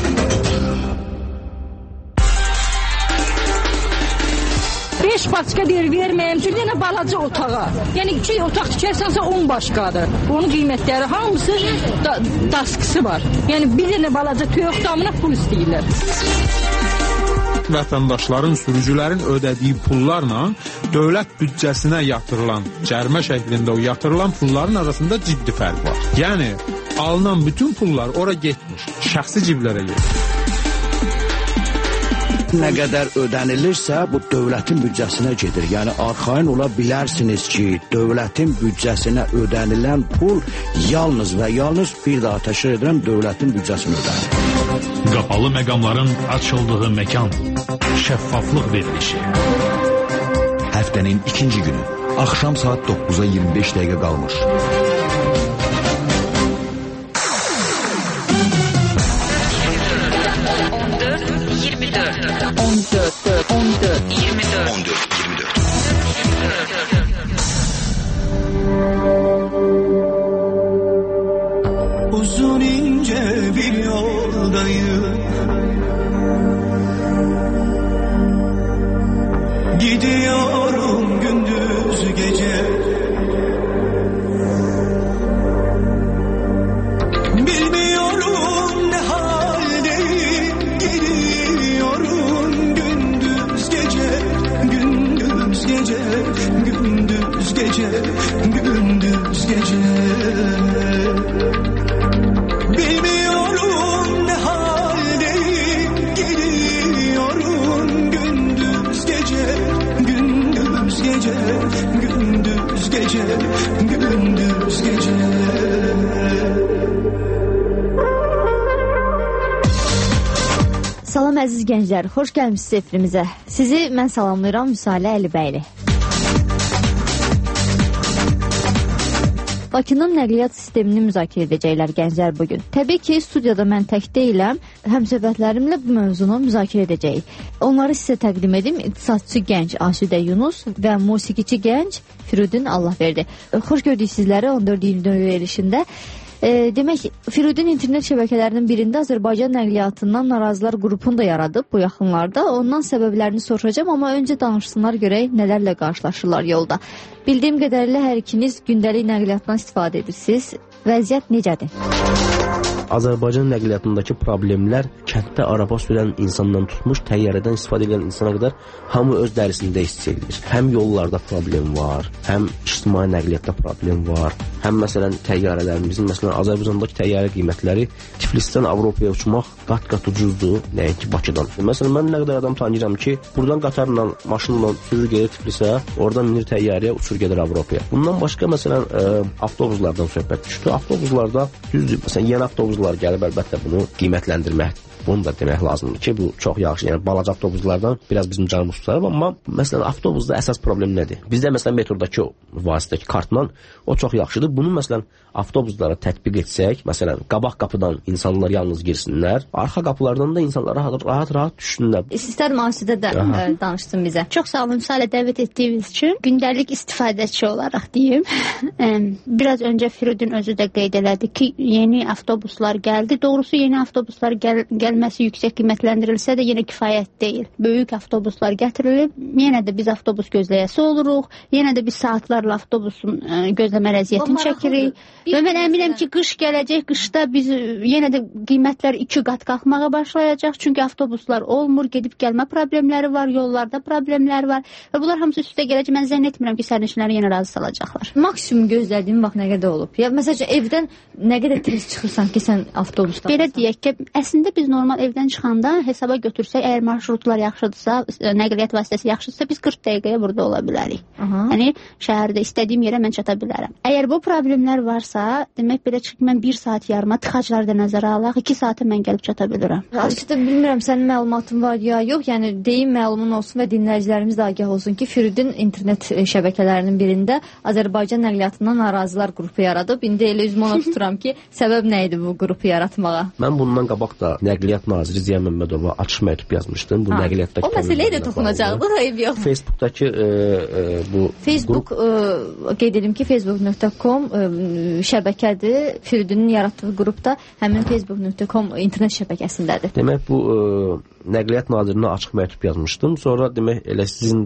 Beş başqa deyir, verməyəm ki, yenə balaca otağa. Yəni 2 otaq tikərsənsə 10 başqadır. Onun qiymətləri hamısı daskısı var. Yəni bir dənə balaca toyuq damına pul istəyirlər. Vətəndaşların, sürücülərin ödədiyi pullarla dövlət büdcəsinə yatırılan, cərimə şəklində o yatırılan pulların arasında ciddi fərq var. Yəni, alınan bütün pullar ora getmiş, şəxsi ciblərə getmiş. Nə qədər ödənilirsə, bu dövlətin büdcəsinə gedir. Yəni, arxayın ola bilərsiniz ki, dövlətin büdcəsinə ödənilən pul yalnız və yalnız bir daha təşkil edən dövlətin büdcəsinə ödənir. Qapalı məqamların açıldığı məkan. Şəffaflıq verilişi. Həftənin ikinci günü. Axşam saat 9'a 25 dəqiqə qalmış. Uzun əziz gənclər, xoş gəlmişsiniz efrimizə. Sizi mən salamlayıram Müsalə Əlibəyli. Bakının nəqliyyat sistemini müzakirə edəcəklər gənclər bugün. Təbii ki, studiyada mən tək deyiləm, həmsöhbətlərimlə bu mövzunu müzakirə edəcəyik. Onları sizə təqdim edim. İqtisadçı gənc Asudə Yunus və musiqiçi gənc Firudin Allahverdi. Xoş gördük sizləri 14-24 verilişində. Demək, Firudin internet şəbəkələrinin birində Azərbaycan nəqliyyatından narazılar qrupunu da yaradıb bu yaxınlarda. Ondan səbəblərini soruşacağım, amma öncə danışsınlar görək nələrlə qarşılaşırlar yolda. Bildiyim qədərilə hər ikiniz gündəlik nəqliyyatdan istifadə edirsiniz. Vəziyyət necədir? Azərbaycan nəqliyyatındakı problemlər kənddə araba sürən insandan tutmuş, təyyarədən istifadə edən insana qədər hamı öz dərisində hiss edilir. Həm yollarda problem var, həm ictimai nəqliyyatda problem var, həm məsələn təyyarələrimizin, məsələn Azərbaycandakı təyyarə qiymətləri Tiflisdən Avropaya uçmaq qat-qat ucuzdur, nəinki Bakıdan. Məsələn, mən nə qədər adam tanıyıram ki, buradan qatarla, maşınla sürür gedir Tiflisə, oradan minir təyyarəyə, uçur gedir Avropaya. Bundan başqa məsələn avtobuslardan söhbət düşdü. Avtobuslarda düzdür, məsələn yeni avtobuslar gəlib əlbəttə bunu qiymətləndirmək. Bunu da demək lazımdır ki, bu çox yaxşı. Yəni balaca avtobuslardan biraz bizim canımız tutarıb, amma məsələn avtobusda əsas problem nədir? Bizdə məsələn metrodakı vasitədəki kartla o çox yaxşıdır. Bunu məsələn avtobuslara tətbiq etsək, məsələn qabaq qapıdan insanlar yalnız girsinlər, arxa qapılardan da insanlar rahat düşsünlər. İstərdim Asudə də danışsın bizə. Çox sağ olun Salə dəvət etdiyiniz üçün. Gündəlik istifadəçi olaraq deyim. Biraz öncə Firudin özü də qeyd elədi ki, yeni avtobuslar gəldi. Doğrusu yeni avtobuslar gəlməsi yüksək qiymətləndirilsə də yenə kifayət deyil. Böyük avtobuslar gətirilib, yenə də biz avtobus gözləyəsi oluruq, yenə də biz saatlarla avtobusun gözləmə əziyyətini çəkirik. Və mən əminəm ki, qış gələcək, qışda biz yenə də qiymətlər 2 qat qalxmağa başlayacaq. Çünki avtobuslar olmur, gedib gəlmə problemləri var, yollarda problemlər var. Və bunlar hamısı üstə gələcək. Mən zənn etmirəm ki, sərnişinləri yenə razı salacaqlar. Maksimum gözlədiyim vaxt nə qədər olub? Ya məsələn evdən nə qədər tez çıxırsan ki, sən avtobusdan? Belə deyək ki, əslində biz normal evdən çıxanda hesaba götürsək, əgər marşrutlar yaxşıdırsa, nəqliyyat vasitəsi yaxşıdırsa, biz 40 dəqiqəyə burada ola bilərik. Yəni şəhərdə istədiyim yerə mən çata bilərəm. Əgər bu problemlər varsa, demək belə çıxıb mən 1 saat yarıma tıxacları da nəzərə alaq, 2 saata mən gəlib çata bilirəm. Açıqda bilmirəm sənin məlumatın var ya yox, yəni deyim məlumun olsun və dinləyicilərimiz də agah olsun ki, Firudin internet şəbəkələrinin birində Azərbaycan nəqliyyatından narazılar qrupu yaradıb. İndi elə üzümü ona tuturam ki, səbəb nə idi bu qrupu yaratmağa? Mən bundan qabaq da Nəqliyyat naziri Ziya Məmmədova açıq məktub yazmışdım. Bu nəqliyyatdakı o məsələyə də toxunacaqdıq, eyb yox. Facebookdakı bu Facebook qeyd edim ki, facebook.com şəbəkədir. Firudinin yaratdığı qrupda həmin facebook.com internet şəbəkəsindədir. Demək bu Nəqliyyat nazirinə açıq məktub yazmışdım. Sonra demək elə sizin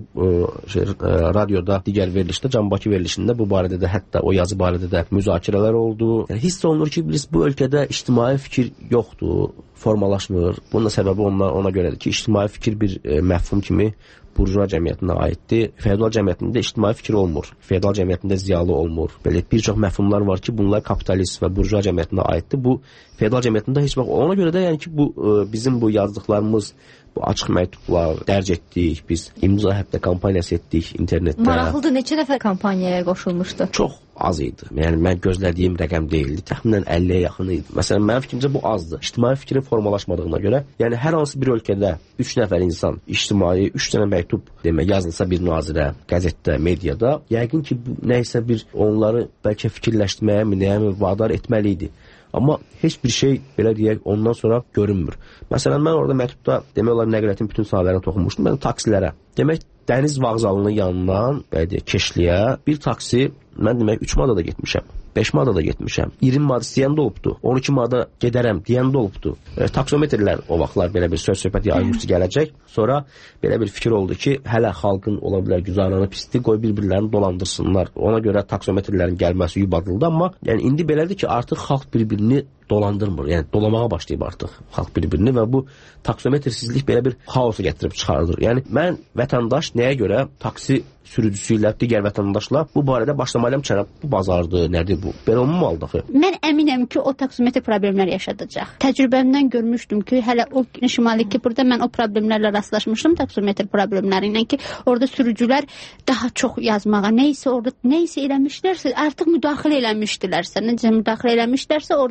radioda digər verilişdə, Can Bakı verilişində bu barədə də hətta o yazı barədə də müzakirələr oldu. Yəni, hiss olunur ki, biz bu ölkədə ictimai fikir yoxdur, formalaşmır. Bunun da səbəbi ona görədir ki, ictimai fikir bir məfhum kimi burjua cəmiyyətinə aiddir. Feodal cəmiyyətində ictimai fikir olmur. Feodal cəmiyyətində ziyalı olmur. Belə bir çox məfhumlar var ki, bunlar kapitalist və burjua cəmiyyətinə aiddir. Bu feodal cəmiyyətində heç vaxt ona görə də yəni ki, bu bizim bu yazdıqlarımız, bu açıq məktublar dərc etdik, biz imza həftə kampaniyası etdik internetdə. Maraqlıdır, neçə nəfər kampaniyaya qoşulmuşdu? Çox az idi. Yəni mən gözlədiyim rəqəm deyildi. Təxminən 50-yə yaxın idi. Məsələn, mənim fikrimcə bu azdır. İctimai fikrin formalaşmadığına görə, yəni hər hansı bir ölkədə 3 nəfər insan ictimai 3 dənə məktub demək yazılsa bir nazirə, qəzetdə, mediada, yəqin ki, nəyisə bir onları bəlkə fikirləşdirməyə, nəyə vadar etməli idi. Amma heç bir şey belə deyək ondan sonra görünmür. Məsələn, mən orada məktubda demək olar nəqliyyatın bütün sahələrinə toxunmuşdum. Mən taksilərə, demək dəniz vağzalının yanından, belə deyək, Keşliyə bir taksi, mən demək 3 manada getmişəm. 5 manada da getmişəm. 20 manat istəyən də olubdu. 12 manada gedərəm deyən də olubdu. Taksometrlər o vaxtlar belə bir söz-söhbət yayılmışdı gələcək. Sonra belə bir fikir oldu ki, hələ xalqın ola bilər güzəranı pisdir, qoy bir-birlərini dolandırsınlar. Ona görə taksometrlərin gəlməsi yubadıldı, amma yəni indi belədir ki, artıq xalq bir-birini dolandırmır. Yəni dolamağa başlayıb artıq xalq bir-birini və bu taksometrsizlik belə bir xaosu gətirib çıxardır. Yəni mən vətəndaş nəyə görə taksi sürücüsü ilə digər vətəndaşlar bu barədə başlamalıyam ki, bu bazardır, nədir bu? Belə olmamalıdır axı. Mən əminəm ki, o taksometr problemlər yaşadacaq. Təcrübəmdən görmüşdüm ki, hələ o Şimali Kiprdə mən o problemlərlə rastlaşmışdım, taksometr problemləri ilə ki, orada sürücülər daha çox yazmağa, nəysə orada nəysə eləmişlərsə, artıq müdaxilə eləmişdilərsə, necə müdaxilə eləmişlərsə, orada da problem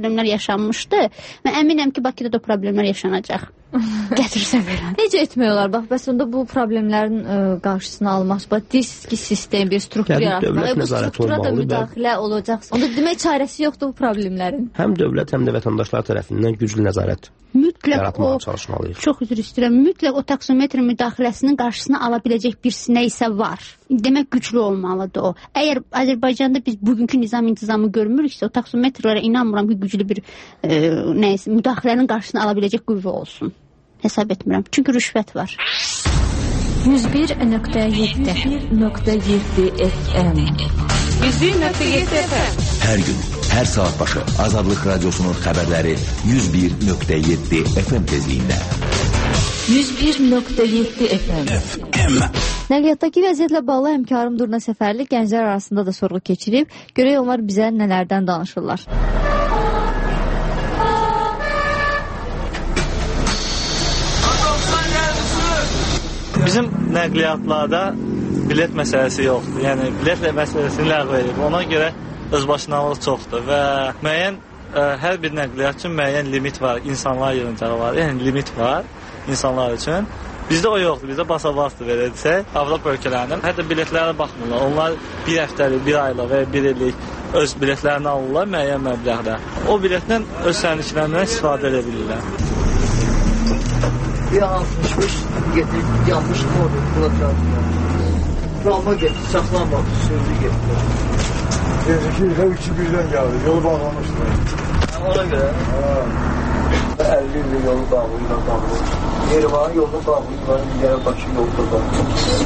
problemlər yaşanmışdı. Mən əminəm ki, Bakıda da problemlər yaşanacaq. Gətirsə verən. Necə etmək olar? Bax, bəs onda bu problemlərin qarşısını almaq, diski sistem, bir struktur yaratmaq, bu struktura da müdaxilə olacaq. Onda demək çarəsi yoxdur bu problemlərin. Həm dövlət, həm də vətəndaşlar tərəfindən güclü nəzarət yaratmağa çalışmalıyıq. Çox üzr istəyirəm. Mütləq o taksometr müdaxiləsinin qarşısını ala biləcək bir nə isə var. Demək güclü olmalıdır o. Əgər Azərbaycanda biz bugünkü nizam-intizamı görmürüksə, o taksometrlərə inanmıram ki, güclü bir müdaxilənin qarşısını ala biləcək qüvvə olsun. Hesab etmirəm. Çünki rüşvət var. 101.7 FM 101.7 FM. Hər gün, hər saat başı Azadlıq Radiosunun xəbərləri 101.7 FM tezliyində. 101.7 FM. Nəqliyyatdakı vəziyyətlə bağlı həmkarım Durna Səfərli gənclər arasında da sorğu keçirib. Görək onlar bizə nələrdən danışırlar. Bizim nəqliyyatlarda bilet məsələsi yoxdur. Yəni bilet məsələsini ləğv edib. Ona görə özbaşınalıq çoxdur və müəyyən hər bir nəqliyyat üçün müəyyən limit var. İnsanlar yığıncağı var. Yəni limit var insanlar üçün. Bizdə o yoxdur. Bizdə basavastı verəcək. Avropa ölkələrində hətta biletlərə baxmırlar. Onlar bir həftəlik, bir aylıq və bir illik öz biletlərini alırlar müəyyən məbləğdə. O biletlə öz sərnişinlərindən istifadə edə bilirlər. Bir 65 getirib yanmış orada bulacaqlar. Ralma getir, saxlanmadı, sürdü getdi. Geciki ilə 2 birdən gəldi, yolu bağlamışdı. Ona görə? 50 il yolu bağlayırlar. Yerivanın yolunu bağlayırlar, digər Bakı yolu da bağlayırlar.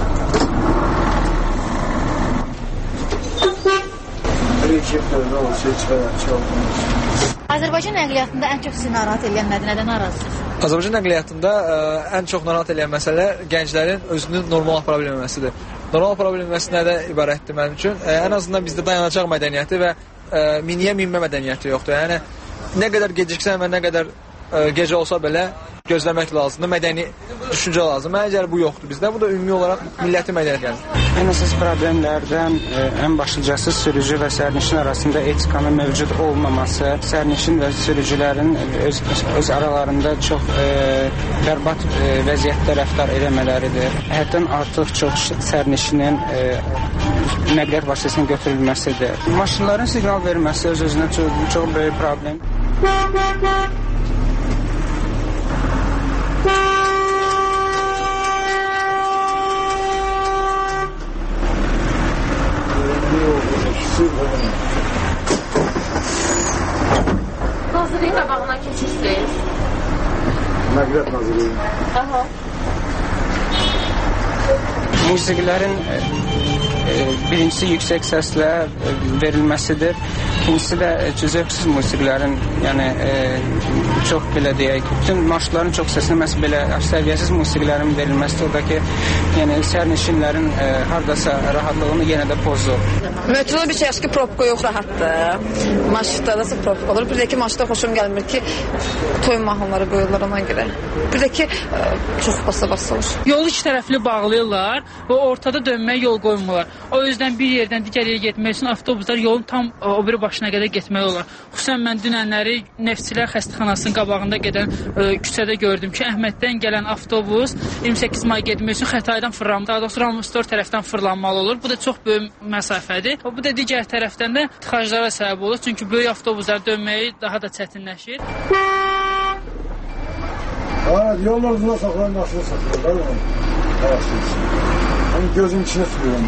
Rejim dövrü olsa heç vərəmçi olmamış. Azərbaycan nəqliyyatında ən çox sizi narahat edən nədir? Nədən narazısınız? Azərbaycan nəqliyyatında ən çox narahat edən məsələ gənclərin özünü normal apara bilməməsidir. Normal apara bilməməsi nədən ibarətdir mənim üçün? Ən azından bizdə dayanacaq mədəniyyəti və miniyə minmə mədəniyyəti yoxdur. Yəni nə qədər geciksən və nə qədər gecə olsa belə gözləmək lazımdır. Mədəni düşüncə lazım. Məncə bu yoxdur bizdə. Bu da ümumi olaraq milləti mədəniyyətidir. Ən əsas problemlərdən ən başlıcası sürücü və sərnişin arasında etikanın mövcud olmaması, sərnişin və sürücülərin öz aralarında çox bərbad vəziyyətdə rəftar eləmələridir. Həddən artıq çox sərnişinin nəqliyyat vasitəsinin götürülməsidir. Maşınların siqnal verməsi öz-özünə çox böyük problem. Nazirliyin qabağından keçirsiniz. Nəqliyyat Nazirliyi. Aha. Musiqilərin birincisi yüksək səslə verilməsidir. İkincisi də cüzövsüz musiqilərin, yəni çox belə deyək, bütün marşların çox səsinə məhz belə səviyyəsiz musiqilərin verilməsidir. Oradakı yəni sərnişinlərin hardasa rahatlığını yenə də pozur. Metroda bir şey ki, propka yox, rahatdır. Marşrutlarda da propka olur. Bir də ki, marşrutda xoşum gəlmir ki, toy mahnıları qoyurlar ona görə. Bir də ki, çox basa-basa olur. Yolu iki tərəfli bağlayırlar və ortada dönməyə yol qoymurlar. O yüzdən bir yerdən digər yerə getmək üçün avtobuslar yolun tam o biri başına qədər getməli olur. Xüsusən mən dünənləri Neftçilər xəstəxanasının qabağında gedən küçədə gördüm ki, Əhməddən gələn avtobus 28 may getmək üçün Xətaydan fırlanmalı, daha doğrusu Ramstor tərəfdən fırlanmalı olur. Bu da çox böyük məsafədir. Bu da digər tərəfdən də tıxaclara səbəb olur. Çünki böyük avtobuslar dönməyi daha da çətinləşir. Evet, yolun uzuna saxlayan maşını satıyorlar. Hani gözün içine sürüyorum.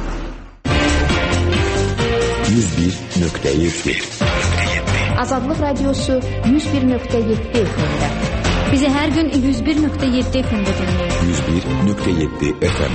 101.7 Azadlıq Radiosu 101.7 FM-də. Bizi hər gün 101.7 FM-də dinləyin. 101.7 FM.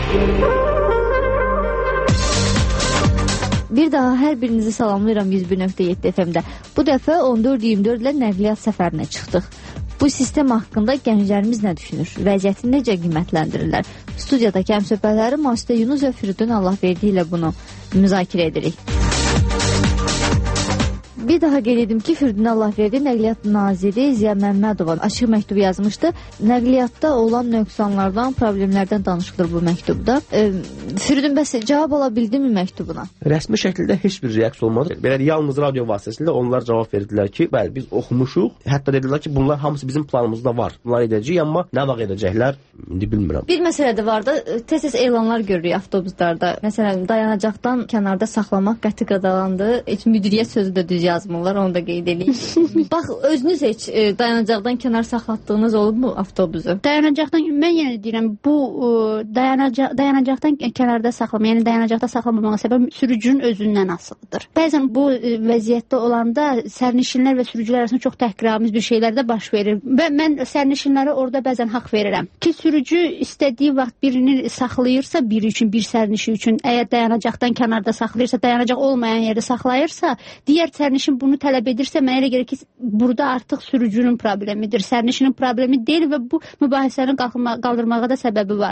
Bir daha hər birinizi salamlayıram 101.7 FM-də. Bu dəfə 14-24 ilə nəqliyyat səfərinə çıxdıq. Bu sistem haqqında gənclərimiz nə düşünür? Vəziyyəti necə qiymətləndirirlər? Studiyadakı həmsöhbətləri Masidə Yunus və Firidun Allahverdi ilə bunu müzakirə edirik. Bir daha qeyd edim ki, Firidun Allahverdi Nəqliyyat Naziri Ziya Məmmədova açıq məktub yazmışdı. Nəqliyyatda olan nöqsanlardan, problemlərdən danışılır bu məktubda. Firidun, bəs cavab ala bildinmi məktubuna? Rəsmi şəkildə heç bir reaksiya olmadı. Belə yalnız radio vasitəsilə onlar cavab verdilər ki, bəli, biz oxumuşuq. Hətta dedilər ki, bunlar hamısı bizim planımızda var. Bunlar edəcəyik, amma nə vaxt edəcəklər, indi bilmirəm. Bir məsələ də var da, tez-tez elanlar görürük avtobuslarda. Məsələn, dayanacaqdan kənarda saxlamaq qəti qadalandı. Heç müdiriyyət sözü də düz yazmırlar, onu da qeyd edeyim. Bax, özünüz heç dayanacaqdan kənar saxlatdığınız olubmu avtobusu? Dayanacaqdan, mən yenə deyirəm, bu dayanacaqdan kənarda saxlama, yəni dayanacaqda saxlamamağa səbəb sürücünün özündən asılıdır. Bəzən bu vəziyyətdə olanda sərnişinlər və sürücülər arasında çox təhqiramiz bir şeylər də baş verir. Və mən sərnişinlərə orada bəzən haqq verirəm ki, sürücü istədiyi vaxt birini saxlayırsa, biri üçün, bir sərnişin üçün, əgər dayanacaqdan kənarda saxlayırsa, dayanacaq olmayan yerdə saxlayırsa, digər sərnişin bunu tələb edirsə, mənə elə gəlir ki, burada artıq sürücünün problemidir, sərnişinin problemi deyil və bu mübahisənin qaldırmağa da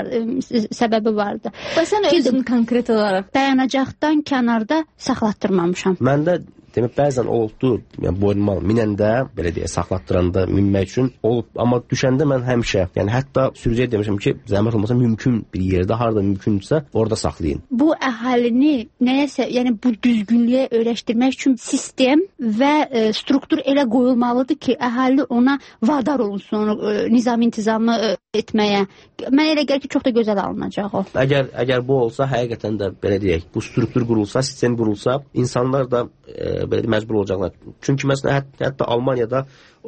səbəbi vardı. Və sən özün konkret olaraq dayanacaqdan kənarda saxlatdırmamışam. Mən də demək, bəzən oldu, yəni boynuma minəndə, belə deyə, saxlatdıranda, minmək üçün olub. Amma düşəndə mən həmişə, yəni hətta sürücüyə demişəm ki, zəhmət olmasa mümkün bir yerdə, harada mümkündürsə, orada saxlayın. Bu əhalini nəyəsə, yəni bu düzgünlüyə öyrəşdirmək üçün sistem və struktur elə qoyulmalıdır ki, əhali ona vadar olunsun, nizam intizamı etməyə. Mən elə gəlir ki, çox da gözəl alınacaq o. Əgər bu olsa, həqiqətən də belə deyək, bu struktur qurulsa, sistem qurulsa, insanlar da belə məcbur olacaqlar. Çünki məsələn, hətta Almaniyada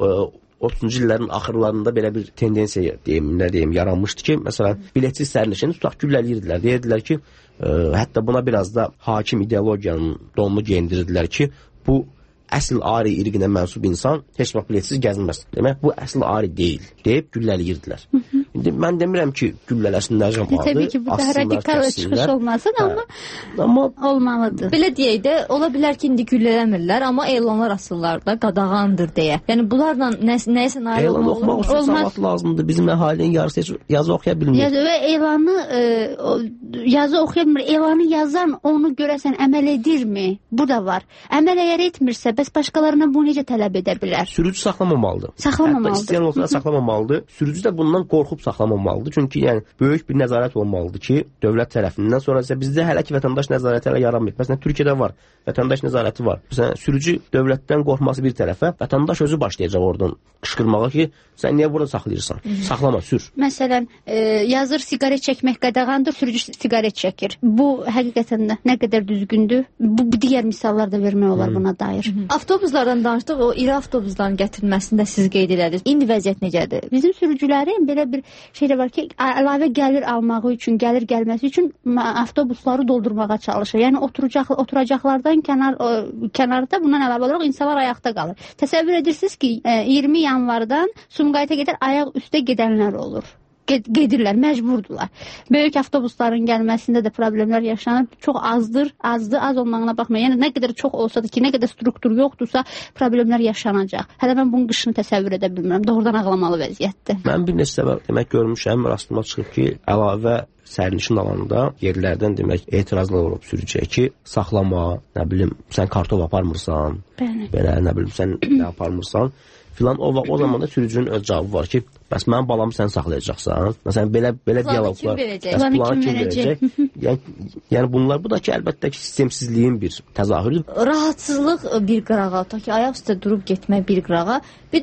30-cu illərin axırlarında belə bir tendensiya yaranmışdı ki, məsələn, biletsiz sərnişini tutaq gülləliyirdilər. Deyirdilər ki, hətta buna biraz da hakim ideologiyanın donunu geyindirirdilər ki, bu əsl ari irqinə mənsub insan heç vaxt biletsiz gəzilməz. Demək, bu əsl ari deyil, deyib güllələyirdilər. İndi mən demirəm ki, güllələsinlər cəmaatı. Təbii ki, bu da radikal çıxış olmasın, amma olmalıdır. Belə deyək də, ola bilər ki, indi güllələmirlər, amma elanlar asırlar da, qadağandır deyə. Yəni, bunlarla nəyisə nail elan oxumaq üçün savat lazımdır. Bizim əhalinin yarısı heç yazı oxuya bilmir. Və elanı yazı oxuya bilmir. Elanı yazan onu görəsən əməl edirmi? Bu da var. Əməl əgər etmirsə, bəs başqalarına bunu necə tələb edə bilər? Sürücü saxlamamalıdır. Hətta istəyən olsa saxlamamalıdır. Sürücü də bundan qorxub saxlamamalıdır. Çünki yəni böyük bir nəzarət olmalıdır ki, dövlət tərəfindən. Sonra isə bizdə hələ ki vətəndaş nəzarəti hələ yaranmayıb. Məsələn, Türkiyədə var. Vətəndaş nəzarəti var. Məsələn, sürücü dövlətdən qorxması bir tərəfə, vətəndaş özü başlayacaq oradan qışqırmağa ki, sən niyə burada saxlayırsan? Saxlama, sür. Məsələn, yazır siqaret çəkmək qadağandır, sürücü siqaret çəkir. Bu həqiqətən də nə qədər düzgündür? Bu digər misallar da vermək olar buna dair. Avtobuslardan danışdıq, o iri avtobusların gətirilməsində siz qeyd edədiniz. İndi vəziyyət necədir? Bizim sürücülərin belə bir şey də var ki, əlavə gəlir almağı üçün, gəlir gəlməsi üçün avtobusları doldurmağa çalışır. Yəni oturacaqlardan kənarda bundan əlavə olaraq insanlar ayaqda qalır. Təsəvvür edirsiniz ki, 20 yanvardan Sumqayıta qədər ayaq üstə gedənlər olur. Gedirlər, məcburdurlar. Böyük avtobusların gəlməsində də problemlər yaşanır. Çox azdır, az olmağına baxmayın. Yəni nə qədər çox olsa da ki, nə qədər struktur yoxdursa, problemlər yaşanacaq. Hələ mən bunun qışını təsəvvür edə bilmirəm. Doğrudan ağlamalı vəziyyətdir. Mən bir neçə səbəb demək görmüşəm, rastıma çıxıb ki, əlavə sərnişin alanında yerlərdən demək etirazlar olub sürücüyə ki, saxlama, nə bilim, sən kartop aparmırsan, belə, nə bilim, sən nə aparmırsan filan. O zaman da sürücünün öz cavabı var ki, bəs mənim balamı sən saxlayacaqsan. Məsələn, belə dialoqlar. Planı kim verəcək? Yəni bunlar, bu da ki, əlbəttə ki, sistemsizliyin bir təzahürüdür. Rahatsızlıq bir qırağa, ta ki, ayaq üstə durub getmək bir qırağa.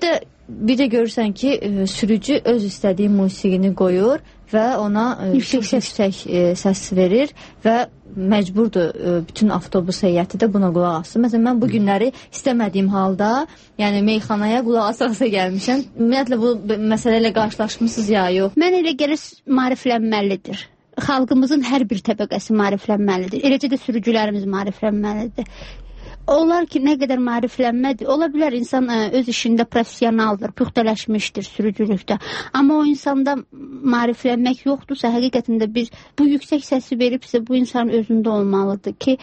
Bir də görürsən ki, sürücü öz istədiyi musiqini qoyur və ona yüksək səs verir və məcburdur bütün avtobus heyəti də buna qulaq assın. Məsələn, mən bu günləri istəmədiyim halda, yəni meyxanaya qulaq asarsa gəlmişəm. Ümumiyyətlə, bu məsələ ilə qarşılaşmışsınız ya, yox? Mən elə gəlir maariflənməlidir. Xalqımızın hər bir təbəqəsi maariflənməlidir. Eləcə də sürücülərimiz maariflənməlidir. Onlar ki, nə qədər maariflənmədir, ola bilər insan öz işində professionaldır, püxtələşmişdir sürücülükdə. Amma o insanda maariflənmək yoxdursa, həqiqətində biz bu yüksək səsi veribsə, bu insanın özündə olmalıdır ki,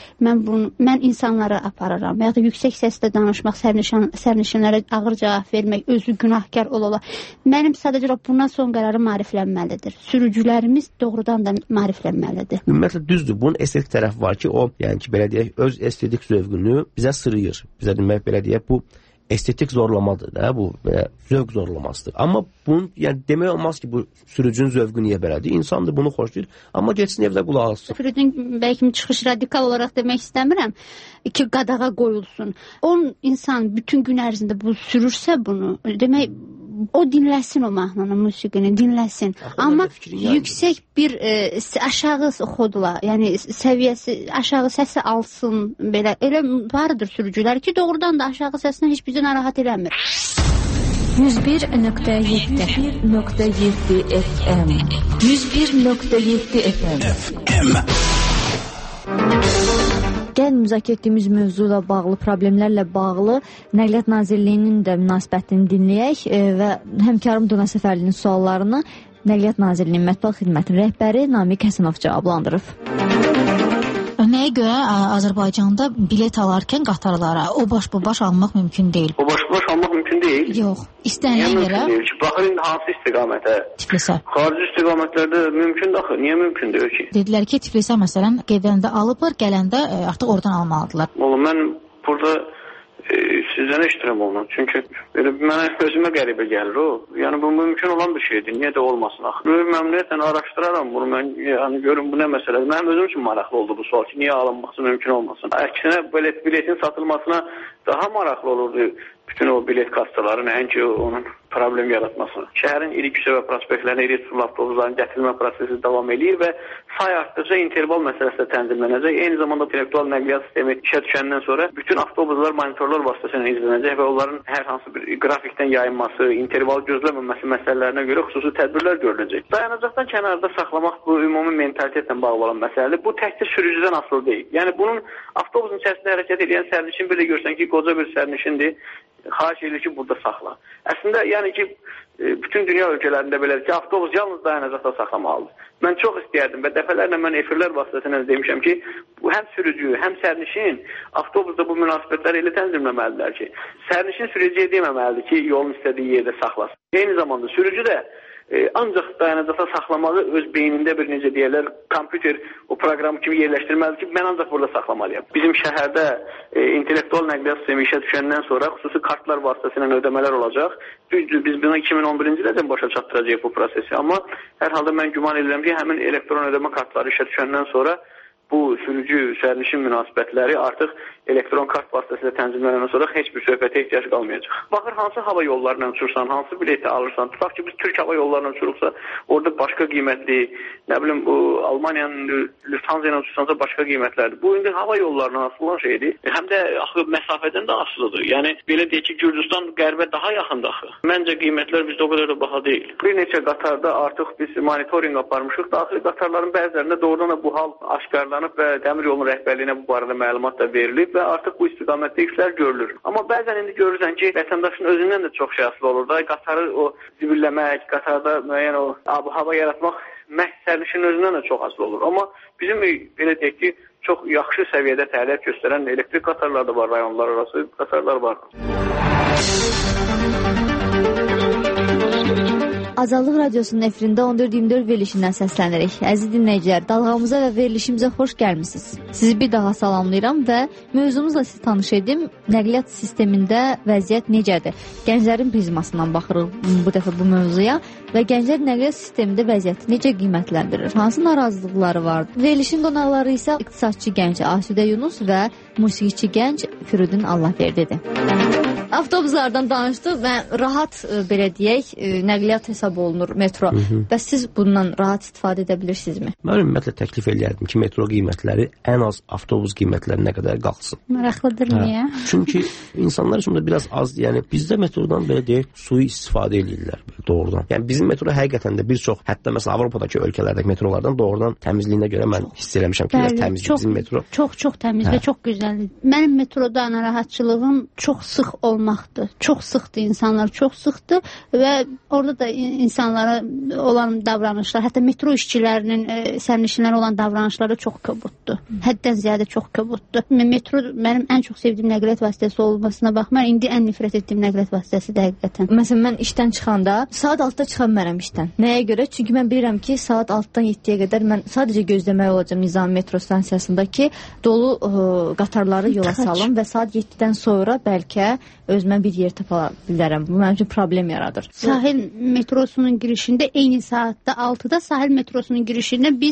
mən insanlara aparıram. Ya da yüksək səslə danışmaq, sərnişinlərə ağır cavab vermək, özü günahkar ola. Mənim sadəcə bundan son qərarı maariflənməlidir. Sürücülərimiz doğrudan da maariflənməlidir. Ümumiyyətlə düzdür, bunun estetik tərəfi var ki, o, yəni ki, belə deyək, öz estetik zövqünü bizə sırıyır. Bizə demək belə deyək, bu estetik zorlamadır da, bu zövq zorlamasıdır. Amma bunun yəni demək olmaz ki, bu sürücünün zövqü niyə belədir? İnsan da bunu xoşlayır, amma getsin evdə qulaq assın. Firudun bəlkə çıxış radikal olaraq demək istəmirəm ki, qadağa qoyulsun. İnsan bütün gün ərzində bu sürürsə bunu, demək o dinləsin o mahnını, musiqini dinləsin. Amma yüksək bir aşağı xodla, yəni səviyyəsi, aşağı səsi alsın, belə elə vardır sürücülər ki, doğrudan da aşağı səsinə heç bizi narahat eləmir. 101.7 FM 101.7 FM Gəlin müzakirə etdiyimiz mövzu ilə bağlı, problemlərlə bağlı Nəqliyyat Nazirliyinin də münasibətini dinləyək və həmkarım Dona Səfərlinin suallarını Nəqliyyat Nazirliyinin mətbuat xidmətinin rəhbəri Namiq Həsənov cavablandırıb. Nəyə görə Azərbaycanda bilet alarkən qatarlara o baş almaq mümkün deyil? O baş almaq mümkün deyil? Yox. İstənilən yerə. Baxın indi hansı istiqamətə? Tiflisə. Xarici istiqamətlərdə mümkündür axı. Niyə mümkün deyil ki? Dedilər ki, Tiflisə məsələn gedəndə alıblar, gələndə artıq oradan almalıdırlar. Oğlum mən burada sizdən eşitirəm onu. Çünki mənə özümə qəribə gəlir o. Yəni bu mümkün olan bir şeydir. Niyə də olmasın axı? Məmnuniyyətlə araşdıraram bunu. Mən yəni görüm bu nə məsələdir. Mənim özüm üçün maraqlı oldu bu sual ki, niyə alınması mümkün olmasın? Əksinə biletin satılmasına daha maraqlı olurdu bütün o bilet kassaları, nəinki onun problem yaratması. Şəhərin iri küçə və prospektlərinə iri tutulan avtobusların gətirilmə prosesi davam edir və say artdıqca interval məsələsi də tənzimlənəcək. Eyni zamanda intellektual nəqliyyat sistemi işə düşəndən sonra bütün avtobuslar monitorlar vasitəsilə izlənəcək və onların hər hansı bir qrafikdən yayınması, interval gözləməməsi məsələlərinə görə xüsusi tədbirlər görüləcək. Dayanacaqdan kənarda saxlamaq bu ümumi mentalitetlə bağlı olan məsələdir. Bu təkcə sürücüdən asılı deyil. Yəni bunun avtobusun içərisində hərəkət edən sərnişin bir də görsən ki, qoca bir sərnişindir. Xahiş edir ki, burada saxla. Əslində, yəni ki, bütün dünya ölkələrində belədir ki, avtobus yalnız dayanacaqda saxlamalıdır. Mən çox istəyərdim və dəfələrlə mən efirlər vasitəsilə demişəm ki, həm sürücü, həm sərnişin avtobusda bu münasibətləri elə tənzimləməlidirlər ki, sərnişin sürücüyə deməməlidir ki, yolun istədiyi yerdə saxlasın. Eyni zamanda sürücü də ancaq dayanacaqda saxlamalı öz beynində bir necə deyərlər, kompüter o proqramı kimi yerləşdirməlidir ki, mən ancaq burada saxlamalıyam. Bizim şəhərdə intellektual nəqliyyat sistemi işə düşəndən sonra xüsusi kartlar vasitəsilə ödəmələr olacaq. Düzdür, biz bunu 2011-ci ildən başa çatdıracağıq bu prosesi, amma hər halda mən güman edirəm ki, həmin elektron ödəmə kartları işə düşəndən sonra bu sürücü, sərnişin münasibətləri artıq elektron kart vasitəsilə tənzimlənəndən sonra heç bir söhbətə ehtiyac qalmayacaq. Baxır, hansı hava yollarından uçursan, hansı bileti alırsan, tutaq ki, biz Türk hava yollarından uçuruqsa, orada başqa qiymətli, nə bilim, Almaniyanın Lufthansa ilə uçursansa başqa qiymətlərdir. Bu, indi hava yollarından asılı olan şeydir. Həm də axı məsafədən də asılıdır. Yəni, belə deyək ki, Gürcüstan qərbə daha yaxındır axı. Məncə qiymətlər bizdə o qədər də baha deyil. Bir neçə qatarda artıq biz monitoring aparmışıq. Daxili qatarların bəzilərində doğrudan da bu hal aşkarlanıb və dəmir yolunun rəhbərliyinə bu barədə məlumat da verilib və artıq bu istiqamətdə işlər görülür. Amma bəzən indi görürsən ki, vətəndaşın özündən də çox şey asılı olur da. Qatarı o zibilləmək, qatarda müəyyən o hava yaratmaq məhz sərnişinin özündən də çox asılı olur. Amma bizim belə deyək ki, çox yaxşı səviyyədə fəaliyyət göstərən elektrik qatarlar da var, rayonlar arası qatarlar var. Azadlıq Radiosunun efirində 14-24 verilişindən səslənirik. Əziz dinləyicilər, dalğamıza və verilişimizə xoş gəlmisiniz. Sizi bir daha salamlayıram və mövzumuzla sizi tanış edim. Nəqliyyat sistemində vəziyyət necədir? Gənclərin prizmasından baxırıq bu dəfə bu mövzuya və gənclər nəqliyyat sistemində vəziyyəti necə qiymətləndirir? Hansı narazılıqları vardır? Verilişin qonaqları isə iqtisadçı gənc Asudə Yunus və musiqiçi gənc Firudun Allahverdidir. Avtobuslardan danışdıq və rahat, belə deyək, nəqliyyat hesab olunur metro. Bəs siz bundan rahat istifadə edə bilirsinizmi? Mən ümumiyyətlə təklif edərdim ki, metro qiymətləri ən az avtobus qiymətlərinə qədər qalxsın. Maraqlıdır, niyə? Çünki insanlar üçün də biraz azdır. Yəni bizdə metrodan belə deyək, sui istifadə edirlər doğrudan. Yəni bizim metro həqiqətən də bir çox, hətta məsələn Avropadakı ölkələrdəki metrolardan doğrudan təmizliyinə görə mən hiss eləmişəm ki, biraz təmizdir bizim metro. Çox təmiz və çox gözəldir. Mənim metroda narahatçılığım çox sıx olmur. qalmaqdır. Çox sıxdır insanlar, çox sıxdır və orada da insanlara olan davranışlar, hətta metro işçilərinin sərnişinlərə olan davranışları çox kobuddur. Həddən ziyadə çox kobuddur. Metro mənim ən çox sevdiyim nəqliyyat vasitəsi olmasına baxmayaraq indi ən nifrət etdiyim nəqliyyat vasitəsidir həqiqətən. Məsələn, mən işdən çıxanda saat 6-da çıxa bilmərəm işdən. Nəyə görə? Çünki mən bilirəm ki, saat 6-dan 7-yə qədər mən sadəcə gözləmək olacağam Nizami metro stansiyasında ki, dolu qatarları yola salım və saat 7-dən sonra bəlkə özümə bir yer tapa bilərəm. Bu mənim üçün problem yaradır. Sahil metrosunun girişində eyni saatda 6-da sahil metrosunun girişində biz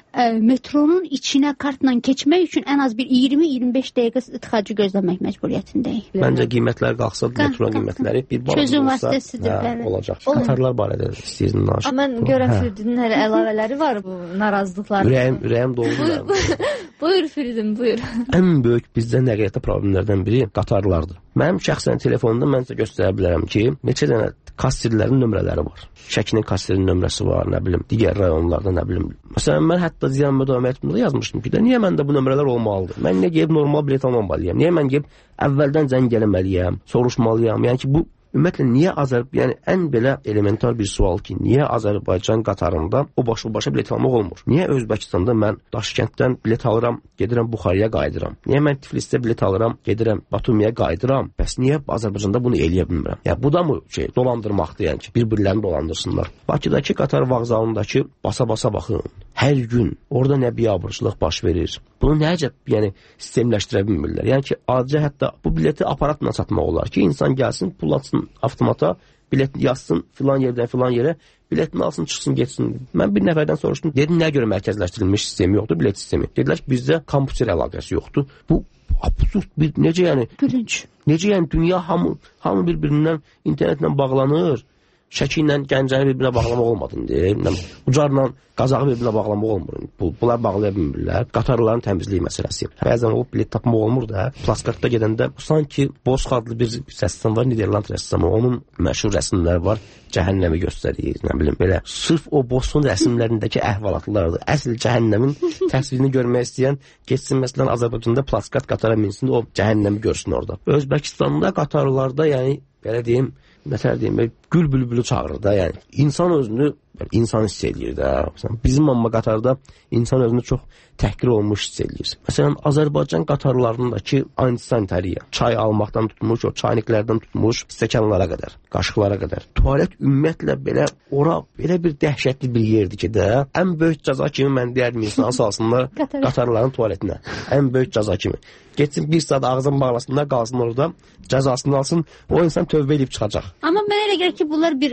metronun içinə kartla keçmək üçün ən az bir 20-25 dəqiqə tıxacı gözləmək məcburiyyətindəyik. Məncə qiymətlər qalxsa, metronun qiymətləri bir çözüm vasitəsidir. Olacaq. Qatarlar barədə istəyirdim danışım. Mən görəm Firidinin hələ əlavələri var bu narazılıqlar. Ürəyim doldu. Buyur Firidin, buyur. Ən böyük bizdə nəqliyyatda problemlərdən biri qatarlardır. Mənim şəxsən telefonumda mən sizə göstərə bilərəm ki, neçə dənə kassirlərin nömrələri var. Şəkinin kassirinin nömrəsi var, nə bilim, digər rayonlarda, nə bilim. Məsələn, mən hətta ziyan müdafiətimdə yazmışdım ki, niyə məndə bu nömrələr olmalıdır? Mən niyə gəlib normal bilet almamalıyam? Niyə mən gəlib əvvəldən zəng eləməliyəm, soruşmalıyam? Yəni ki, bu ümumiyyətlə niyə yəni ən belə elementar bir sual ki, niyə Azərbaycan qatarında o başa bilet almaq olmur? Niyə Özbəkistanda mən Daşkənddən bilet alıram, gedirəm Buxarıya qayıdıram? Niyə mən Tiflisdə bilet alıram, gedirəm Batumiyə qayıdıram? Bəs niyə Azərbaycanda bunu eləyə bilmirəm? Yəni bu da mı dolandırmaqdır, yəni ki, bir-birlərini dolandırsınlar? Bakıdakı qatar vağzalındakı basa-basa baxın. Hər gün orada nə biabırçılıq baş verir. Bunu necə, yəni sistemləşdirə bilmirlər? Yəni ki, adicə hətta bu bileti aparatla satmaq olar ki, insan gəlsin, pul atsın avtomata, bilet yazsın filan yerdən filan yerə, biletini alsın, çıxsın, getsin. Mən bir nəfərdən soruşdum, dedim, nəyə görə mərkəzləşdirilmiş sistemi yoxdur, bilet sistemi? Dedilər ki, bizdə kompüter əlaqəsi yoxdur. Bu absurd bir, necə yəni? Gülünç. Necə yəni, dünya hamı bir-birindən internetlə bağlanır. Şəki ilə Gəncəni bir-birinə bağlamaq olmadı indi. Ucarla Qazağı bir-birinə bağlamaq olmur. Bunlar bağlaya bilmirlər. Qatarların təmizliyi məsələsi. Bəzən o bilet tapmaq olmur da. Plaskatda gedəndə sanki Bosk adlı bir rəssam var, Niderland rəssamı. Onun məşhur rəsmləri var. Cəhənnəmi göstərir, nə bilim belə. Sırf o Boskun rəsmlərindəki əhvalatlardır. Əsl cəhənnəmin təsvirini görmək istəyən getsin məsələn Azərbaycanda plaskat qatara minsin, o cəhənnəmi görsün orada. Özbəkistanda qatarlarda, yəni belə deyim, nətər deyim, gül bülbülü çağırır da, yəni insan özünü insan hiss edir də. Bizim amma qatarda insan özünü çox təhqir olmuş hiss edir. Məsələn, Azərbaycan qatarlarındakı antisanitariya, çay almaqdan tutmuş, o çayniklərdən tutmuş, stəkanlara qədər, qaşıqlara qədər. Tualet ümumiyyətlə belə, ora belə bir dəhşətli bir yerdir ki də, ən böyük cəza kimi mən deyərdim insanı salsınlar qatarların tualetinə. Ən böyük cəza kimi. Getsin bir saat ağzını bağlasınlar, qalsın orada, cəzasını alsın, o insan tövbə edib çıxacaq. Amma mənə elə gəlir ki, bunlar bir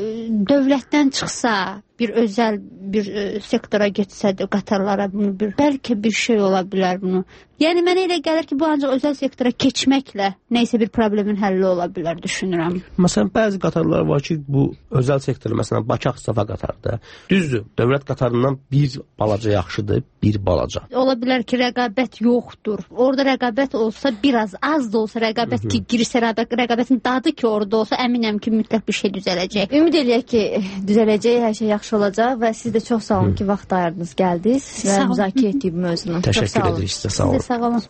dövlətdən çıxsa, bir özəl bir sektora getsə, qatarlara bunu bəlkə bir şey ola bilər bunu. Yəni mənə elə gəlir ki, bu ancaq özəl sektora keçməklə nəysə bir problemin həlli ola bilər düşünürəm. Məsələn, bəzi qatarlar var ki, bu özəl sektor, məsələn, Bakı-Ağstafa qatarıdır. Düzdür, dövlət qatarından bir balaca yaxşıdır, bir balaca. Ola bilər ki, rəqabət yoxdur. Orada rəqabət olsa, biraz az da olsa rəqabət ki, girsə rəqabətin dadı ki, orada olsa, əminəm ki, mütləq bir şey düzələcək. Ümid eləyək ki, düzələcək, hər şey yaxşı olacaq və siz də çox sağ olun ki, vaxt ayırdınız, gəldiniz və müzakirə etdik bu mövzunu. Təşəkkür edirik sizə, sağ olun. Sağ olun.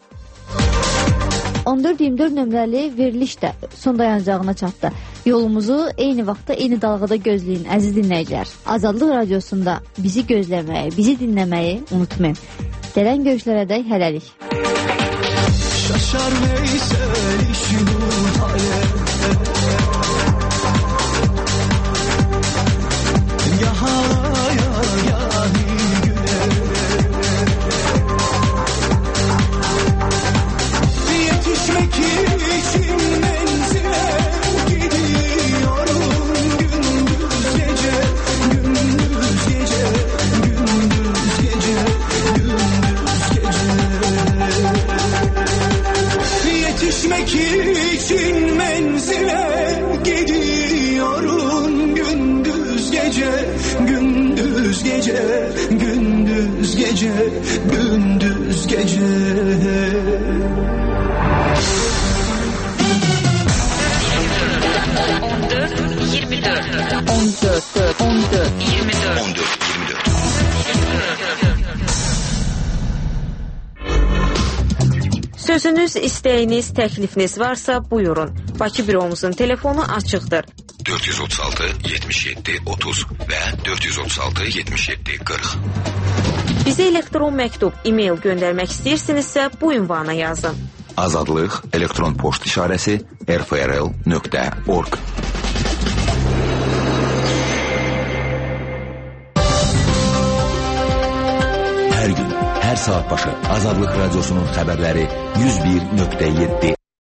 14-24 nömrəli veriliş də son dayanacağına çatdı. Yolumuzu eyni vaxtda, eyni dalğada gözləyin, əziz dinləyicilər. Azadlıq radiosunda bizi gözləməyi, bizi dinləməyi unutmayın. Gələn görüşlərə dək hələlik. Şaşar Veysel işin hale ya halaya ya güle yetişmek için menzile gidiyorum gündüz gece gündüz gece gündüz gece gündüz gece yetişmek için menzile gidiyorum gündüz gece gündüz gece gündüz gece gündüz gece 14 24 Sözünüz Sözünüz, istəyiniz, təklifiniz varsa buyurun. Bakı büromuzun telefonu açıqdır. 436 77 30 və 436 77 40. Bizə elektron məktub, e-mail göndərmək istəyirsinizsə bu ünvana yazın. Azadlıq elektron poçt işarəsi rfrl.org. Hər gün, hər saat başı Azadlıq Radiosunun xəbərləri 101.7